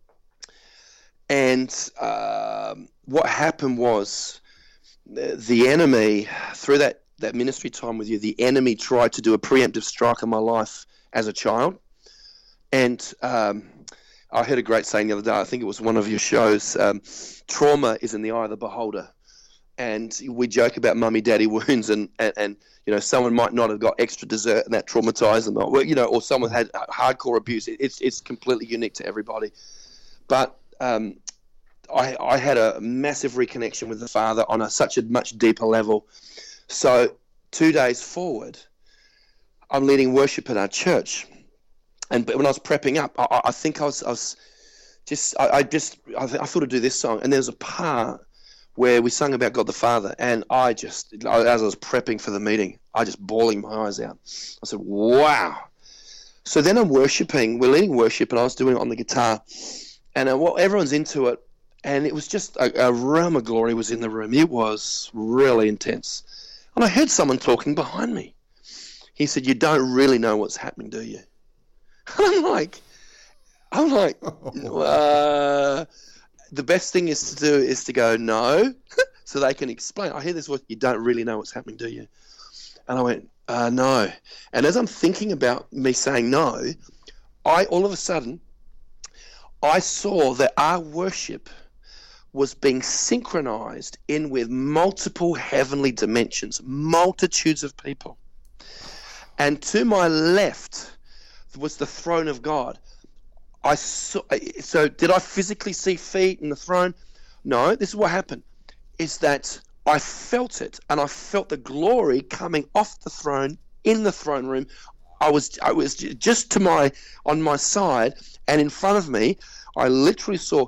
C: and um, what happened was the, the enemy, through that that ministry time with you, the enemy tried to do a preemptive strike on my life as a child. And um, I heard a great saying the other day, I think it was one of your shows, um, trauma is in the eye of the beholder. And we joke about mummy daddy wounds, and, and, and you know, someone might not have got extra dessert and that traumatized them, or, you know, or someone had hardcore abuse. It's it's completely unique to everybody. But um, I, I had a massive reconnection with the Father on a, such a much deeper level. So two days forward, I'm leading worship at our church. And but when I was prepping up, I, I think I was, I was just, I, I just, I, I thought to do this song. And there was a part where we sung about God the Father. And I just, as I was prepping for the meeting, I just bawling my eyes out. I said, wow. So then I'm worshiping, we're leading worship, and I was doing it on the guitar. And uh, well, everyone's into it. And it was just, a, a realm of glory was in the room. It was really intense. And I heard someone talking behind me. He said, you don't really know what's happening, do you? I'm like, I'm like, uh, the best thing is to do is to go, no, so they can explain. I hear this voice, you don't really know what's happening, do you? And I went, uh, no. And as I'm thinking about me saying no, I, all of a sudden, I saw that our worship was being synchronized in with multiple heavenly dimensions, multitudes of people. And to my left was the throne of God. I saw, so did I physically see feet in the throne? No, this is what happened, is that I felt it, and I felt the glory coming off the throne in the throne room. I was I was just to my on my side, and in front of me, I literally saw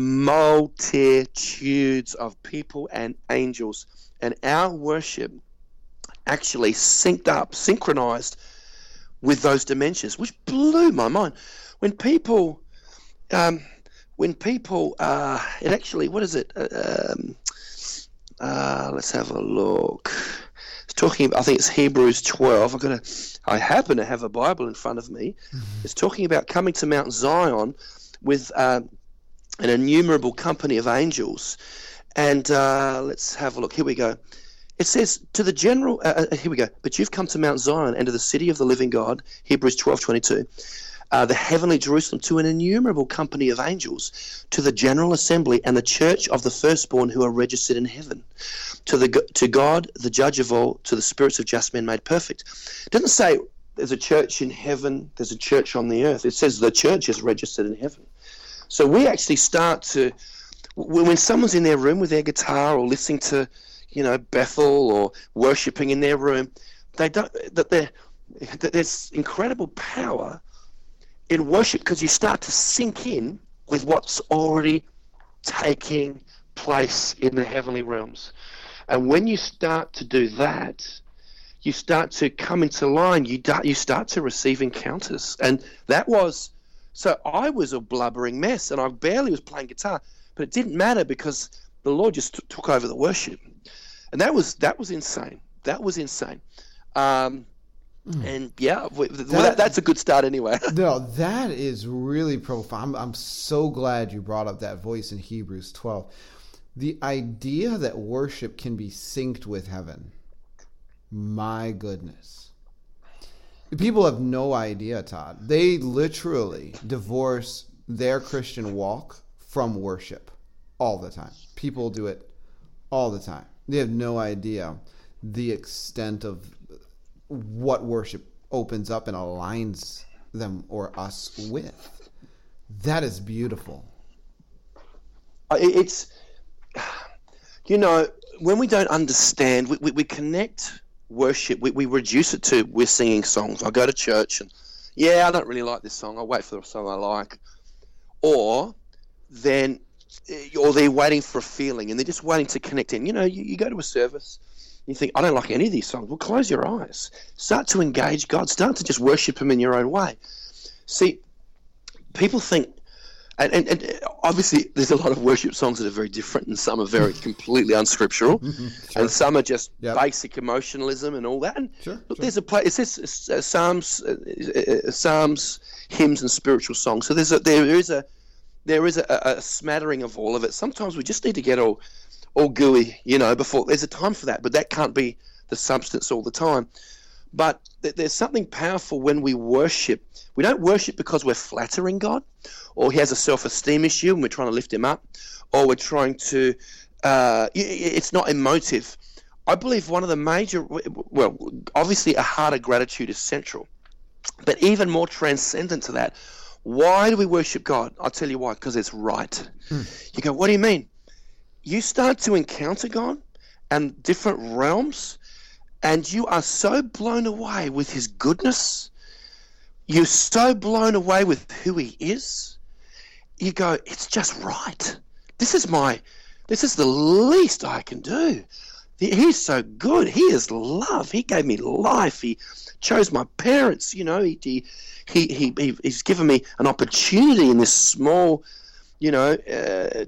C: multitudes of people and angels, and our worship actually synced up, synchronized with those dimensions, which blew my mind. When people, um, when people, uh, it actually, what is it? Um, uh, let's have a look. It's talking. I think it's Hebrews twelve. I've got to. I happen to have a Bible in front of me. Mm-hmm. It's talking about coming to Mount Zion with uh, an innumerable company of angels, and uh, let's have a look. Here we go. It says to the general, uh, here we go, but you've come to Mount Zion and to the city of the living God, Hebrews twelve twenty-two, uh, the heavenly Jerusalem, to an innumerable company of angels, to the general assembly and the church of the firstborn who are registered in heaven, to the to God, the judge of all, to the spirits of just men made perfect. It doesn't say there's a church in heaven, there's a church on the earth. It says the church is registered in heaven. So we actually start to, when someone's in their room with their guitar or listening to, you know, Bethel or worshipping in their room, they don't, that there, that there's incredible power in worship because you start to sink in with what's already taking place in the heavenly realms. And when you start to do that, you start to come into line, you, da- you start to receive encounters. And that was, so I was a blubbering mess and I barely was playing guitar, but it didn't matter because the Lord just t- took over the worship. And that was that was insane. That was insane. Um, and yeah, we, that, well, that, that's a good start anyway.
B: No, that is really profound. I'm, I'm so glad you brought up that voice in Hebrews twelve. The idea that worship can be synced with heaven. My goodness. People have no idea, Todd. They literally divorce their Christian walk from worship all the time. People do it all the time. They have no idea the extent of what worship opens up and aligns them or us with. That is beautiful.
C: It's, you know, when we don't understand, we, we, we connect worship, we, we reduce it to we're singing songs. I go to church and, yeah, I don't really like this song. I'll wait for the song I like. Or then, or they're waiting for a feeling and they're just waiting to connect in. You know, you, you go to a service, you think, I don't like any of these songs. Well, close your eyes. Start to engage God. Start to just worship him in your own way. See, people think, and, and, and obviously there's a lot of worship songs that are very different, and some are very completely unscriptural, sure. and some are just yep. basic emotionalism and all that. And
B: sure,
C: look,
B: sure.
C: there's a place. It says uh, Psalms, uh, Psalms, hymns, and spiritual songs. So there's a, there is a there is a, a smattering of all of it. Sometimes we just need to get all all gooey, you know. Before there's a time for that, but that can't be the substance all the time. But there's something powerful when we worship. We don't worship because we're flattering God, or he has a self-esteem issue and we're trying to lift him up, or we're trying to, uh, it's not emotive. I believe one of the major, well, obviously a heart of gratitude is central, but even more transcendent to that, why do we worship God? I'll tell you why, because it's right. Hmm. You go, what do you mean? You start to encounter God and different realms, and you are so blown away with his goodness. You're so blown away with who he is. You go, it's just right. This is my, this is the least I can do. He's so good. He is love. He gave me life. He chose my parents. You know, he he he, he he's given me an opportunity in this small, you know, uh,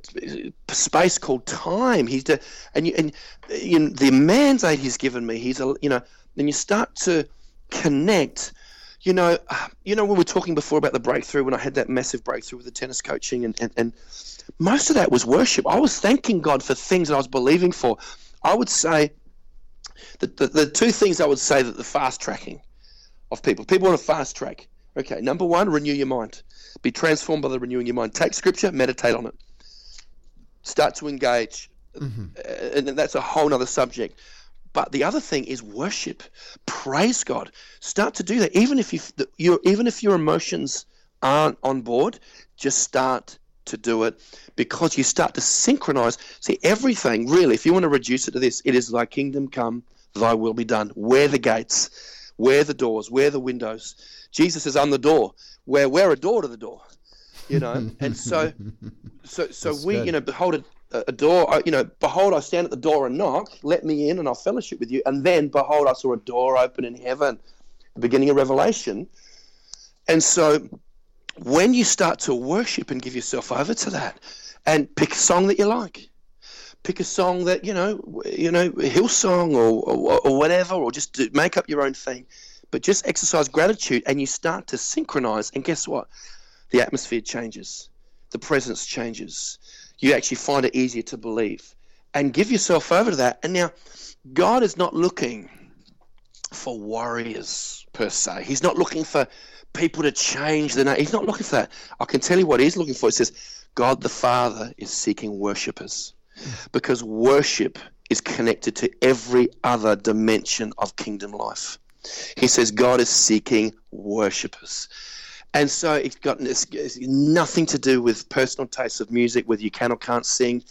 C: space called time. He's the, and you and you know, the mandate he's given me. He's a, you know, then you start to connect. You know, you know, when we were talking before about the breakthrough, when I had that massive breakthrough with the tennis coaching, and, and, and most of that was worship. I was thanking God for things that I was believing for. I would say that the, the two things I would say that the fast tracking of people, people want to fast track. Okay, number one, renew your mind. Be transformed by the renewing your mind. Take scripture, meditate on it. Start to engage. Mm-hmm. And that's a whole other subject. But the other thing is worship. Praise God. Start to do that. Even if you, you're, even if your emotions aren't on board, just start to do it, because you start to synchronize. See, everything really, if you want to reduce it to this, it is thy kingdom come, thy will be done. Where the gates, where the doors, where the windows. Jesus is on the door. Where we're a door to the door, you know. And so, so, so That's we, good. you know, behold a, a door, you know, behold, I stand at the door and knock. Let me in, and I'll fellowship with you. And then, behold, I saw a door open in heaven, the beginning of Revelation. And so, when you start to worship and give yourself over to that, and pick a song that you like, pick a song that you know, you know, Hillsong or or, or whatever, or just do, make up your own thing. But just exercise gratitude, and you start to synchronize. And guess what? The atmosphere changes. The presence changes. You actually find it easier to believe. And give yourself over to that. And now, God is not looking for warriors, per se. He's not looking for people to change the name. He's not looking for that. I can tell you what he's looking for. It says, God the Father is seeking worshipers. Because worship is connected to every other dimension of kingdom life. He says God is seeking worshipers. And so it's got it's, it's nothing to do with personal tastes of music, whether you can or can't sing.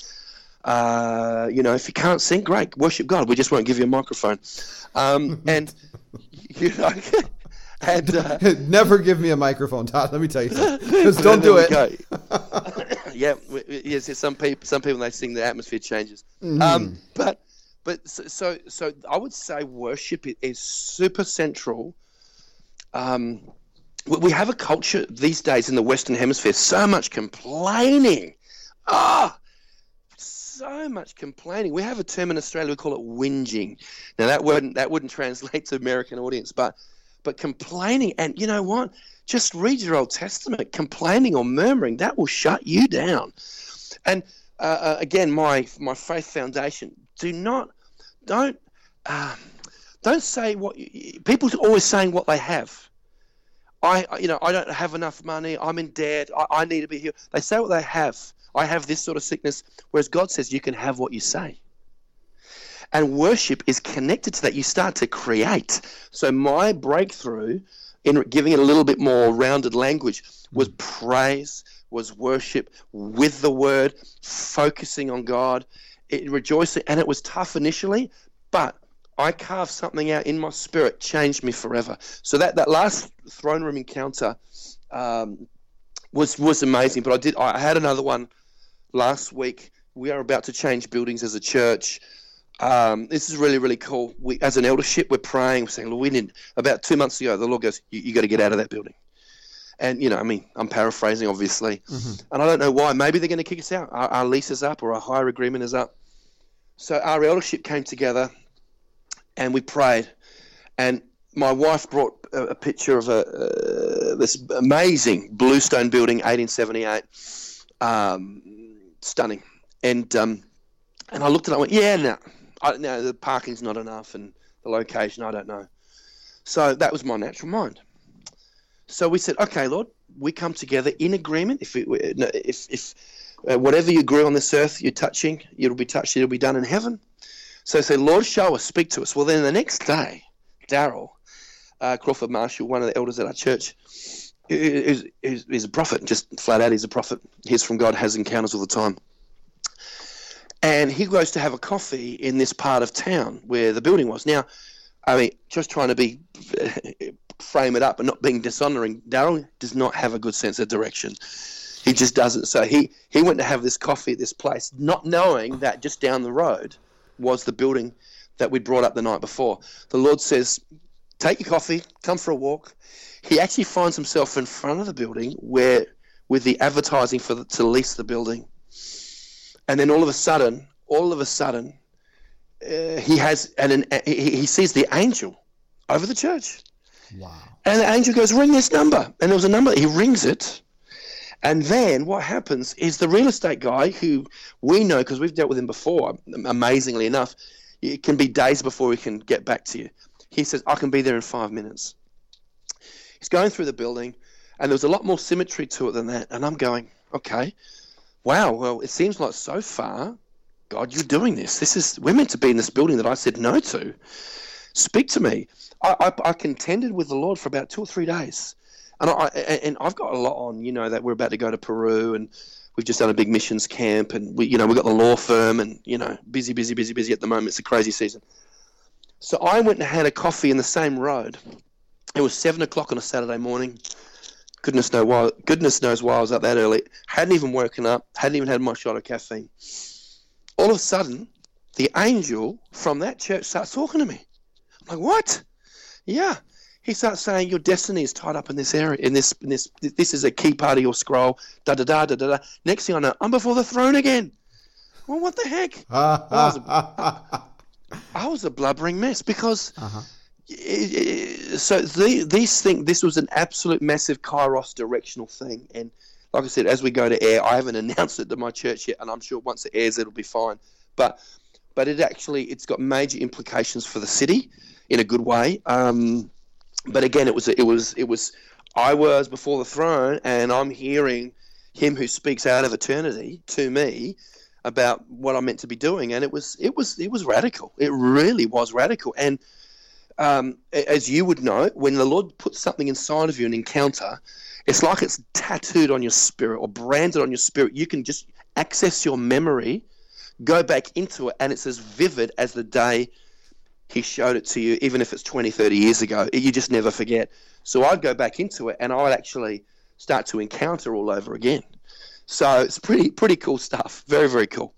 C: Uh, you know, if you can't sing, great, worship God. We just won't give you a microphone. Um, and, you know, and... Uh,
B: Never give me a microphone, Todd. Let me tell you something. Just don't do it.
C: yeah, yes, some people, some people, they sing, the atmosphere changes. Mm. Um, but... But so, so, so I would say worship is super central. Um, we have a culture these days in the Western Hemisphere, so much complaining. Ah, oh, so much complaining. We have a term in Australia, we call it whinging. Now that wouldn't that wouldn't translate to American audience, but but complaining. And you know what? Just read your Old Testament. Complaining or murmuring, that will shut you down. And uh, again, my my faith foundation. Do not, don't, uh, don't say what you, people are always saying what they have. I, you know, I don't have enough money. I'm in debt. I, I need to be here. They say what they have. I have this sort of sickness. Whereas God says you can have what you say. And worship is connected to that. You start to create. So my breakthrough in giving it a little bit more rounded language was praise, was worship with the word, focusing on God, it, rejoicing. And it was tough initially, but I carved something out in my spirit, changed me forever. So that, that last throne room encounter um, was was amazing. But I did I had another one last week. We are about to change buildings as a church. Um, this is really, really cool. We, as an eldership, we're praying, we're saying, Lord, we need, about two months ago, the Lord goes, you, you got to get out of that building. And, you know, I mean, I'm paraphrasing, obviously. Mm-hmm. And I don't know why. Maybe they're going to kick us out. Our, our lease is up or our hire agreement is up. So our eldership came together and we prayed. And my wife brought a, a picture of a uh, this amazing bluestone building, eighteen seventy-eight. Um, stunning. And um, and I looked at it and I went, yeah, no. I don't know, the parking's not enough and the location, I don't know. So that was my natural mind. So we said, okay, Lord, we come together in agreement. If it, if if uh, whatever you agree on this earth you're touching, it'll be touched, it'll be done in heaven. So I said, Lord, show us, speak to us. Well, then the next day, Daryl uh, Crawford Marshall, one of the elders at our church, is, is, is a prophet, just flat out, he's a prophet. He's from God, has encounters all the time. And he goes to have a coffee in this part of town where the building was. Now, I mean, just trying to be frame it up and not being dishonoring, Daryl does not have a good sense of direction. He just doesn't. So he, he went to have this coffee at this place, not knowing that just down the road was the building that we'd brought up the night before. The Lord says, take your coffee, come for a walk. He actually finds himself in front of the building where with the advertising for the, to lease the building. And then all of a sudden, all of a sudden, uh, he has and an, he, he sees the angel over the church.
B: Wow!
C: And the angel goes, "Ring this number." And there was a number. He rings it, and then what happens is the real estate guy, who we know because we've dealt with him before, amazingly enough, it can be days before we can get back to you. He says, "I can be there in five minutes." He's going through the building, and there was a lot more symmetry to it than that. And I'm going, "Okay. Wow, well, it seems like so far, God, you're doing this. This is we're meant to be in this building that I said no to. Speak to me." I, I, I contended with the Lord for about two or three days, and I and I've got a lot on. You know that we're about to go to Peru, and we've just done a big missions camp, and we, you know, we've got the law firm, and you know, busy, busy, busy, busy at the moment. It's a crazy season. So I went and had a coffee in the same road. It was seven o'clock on a Saturday morning. Goodness knows why. Goodness knows why I was up that early. Hadn't even woken up. Hadn't even had my shot of caffeine. All of a sudden, the angel from that church starts talking to me. I'm like, what? Yeah. He starts saying your destiny is tied up in this area. In this, in this, this is a key part of your scroll. Da da da da da da. Next thing I know, I'm before the throne again. Well, what the heck? well, I, was a, I, I was a blubbering mess because. Uh-huh. So the, these things, this was an absolute massive Kairos directional thing. And like I said, as we go to air, I haven't announced it to my church yet, and I'm sure once it airs, it'll be fine. But but it actually, it's got major implications for the city in a good way. Um, but again, it was, it was, it was, I was before the throne, and I'm hearing him who speaks out of eternity to me about what I'm meant to be doing. And it was, it was, it was radical. It really was radical. And Um, as you would know, when the Lord puts something inside of you, an encounter, it's like it's tattooed on your spirit or branded on your spirit. You can just access your memory, go back into it, and it's as vivid as the day he showed it to you, even if it's twenty, thirty years ago. You just never forget. So I'd go back into it, and I'd actually start to encounter all over again. So it's pretty, pretty cool stuff. Very, very cool.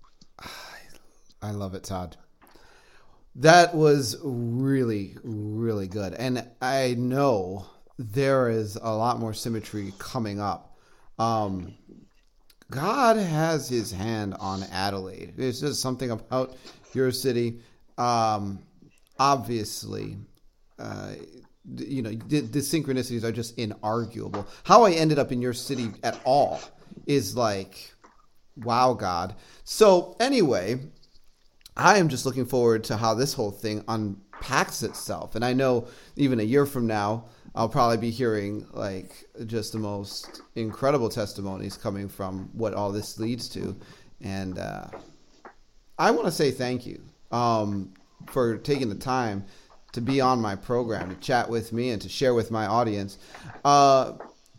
B: I love it, Todd. That was really, really good. And I know there is a lot more symmetry coming up. Um, God has his hand on Adelaide. There's just something about your city. Um, obviously, uh, you know, the, the synchronicities are just inarguable. How I ended up in your city at all is like, wow, God. So anyway, I am just looking forward to how this whole thing unpacks itself. And I know even a year from now, I'll probably be hearing like just the most incredible testimonies coming from what all this leads to. And uh, I want to say thank you um, for taking the time to be on my program, to chat with me and to share with my audience. Uh,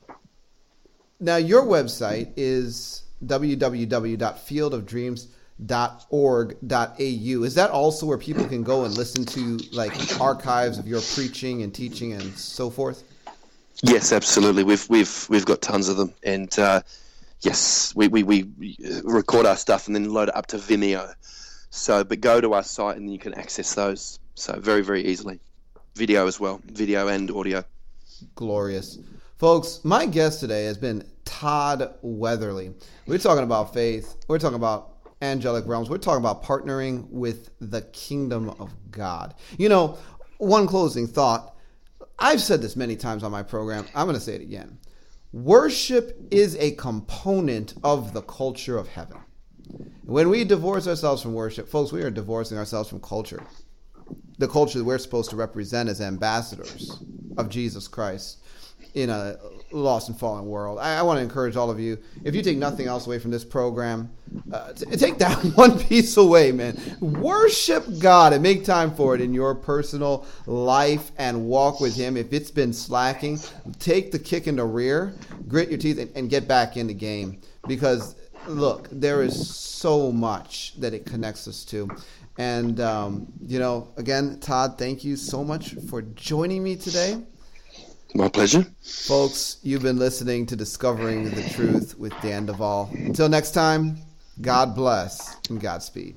B: now, your website is w w w dot field of dreams dot org dot a u. Is that also where people can go and listen to like archives of your preaching and teaching and so forth?
C: Yes, absolutely. We've we've we've got tons of them, and uh, yes, we, we we record our stuff and then load it up to Vimeo. So, but go to our site and you can access those. So very very easily, video as well, video and audio.
B: Glorious, folks. My guest today has been Todd Weatherly. We're talking about faith. We're talking about angelic realms. We're talking about partnering with the kingdom of God. You know, one closing thought. I've said this many times on my program. I'm going to say it again. Worship is a component of the culture of heaven. When we divorce ourselves from worship, folks, we are divorcing ourselves from culture. The culture that we're supposed to represent as ambassadors of Jesus Christ in a lost and fallen world. I, I want to encourage all of you, if you take nothing else away from this program, uh, t- take that one piece away, man. Worship God and make time for it in your personal life and walk with him. If it's been slacking, take the kick in the rear, grit your teeth, and, and get back in the game. Because, look, there is so much that it connects us to. And, um, you know, again, Todd, thank you so much for joining me today.
C: My pleasure.
B: Folks, you've been listening to Discovering the Truth with Dan Duvall. Until next time, God bless and Godspeed.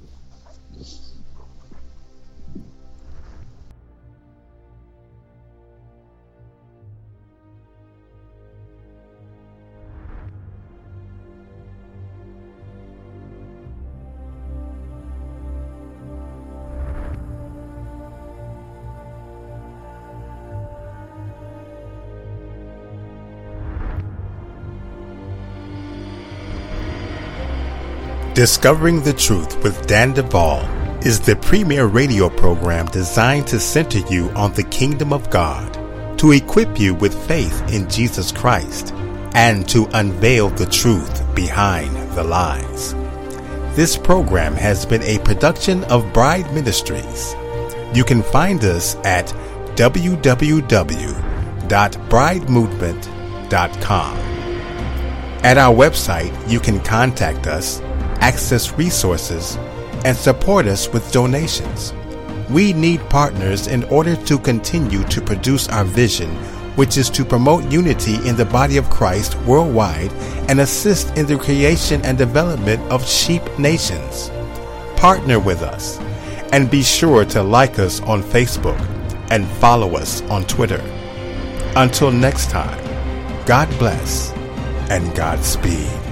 A: Discovering the Truth with Dan Duvall is the premier radio program designed to center you on the kingdom of God, to equip you with faith in Jesus Christ, and to unveil the truth behind the lies. This program has been a production of Bride Ministries. You can find us at w w w dot bride movement dot com. At our website, you can contact us, access resources, and support us with donations. We need partners in order to continue to produce our vision, which is to promote unity in the body of Christ worldwide and assist in the creation and development of sheep nations. Partner with us and be sure to like us on Facebook and follow us on Twitter. Until next time, God bless and Godspeed.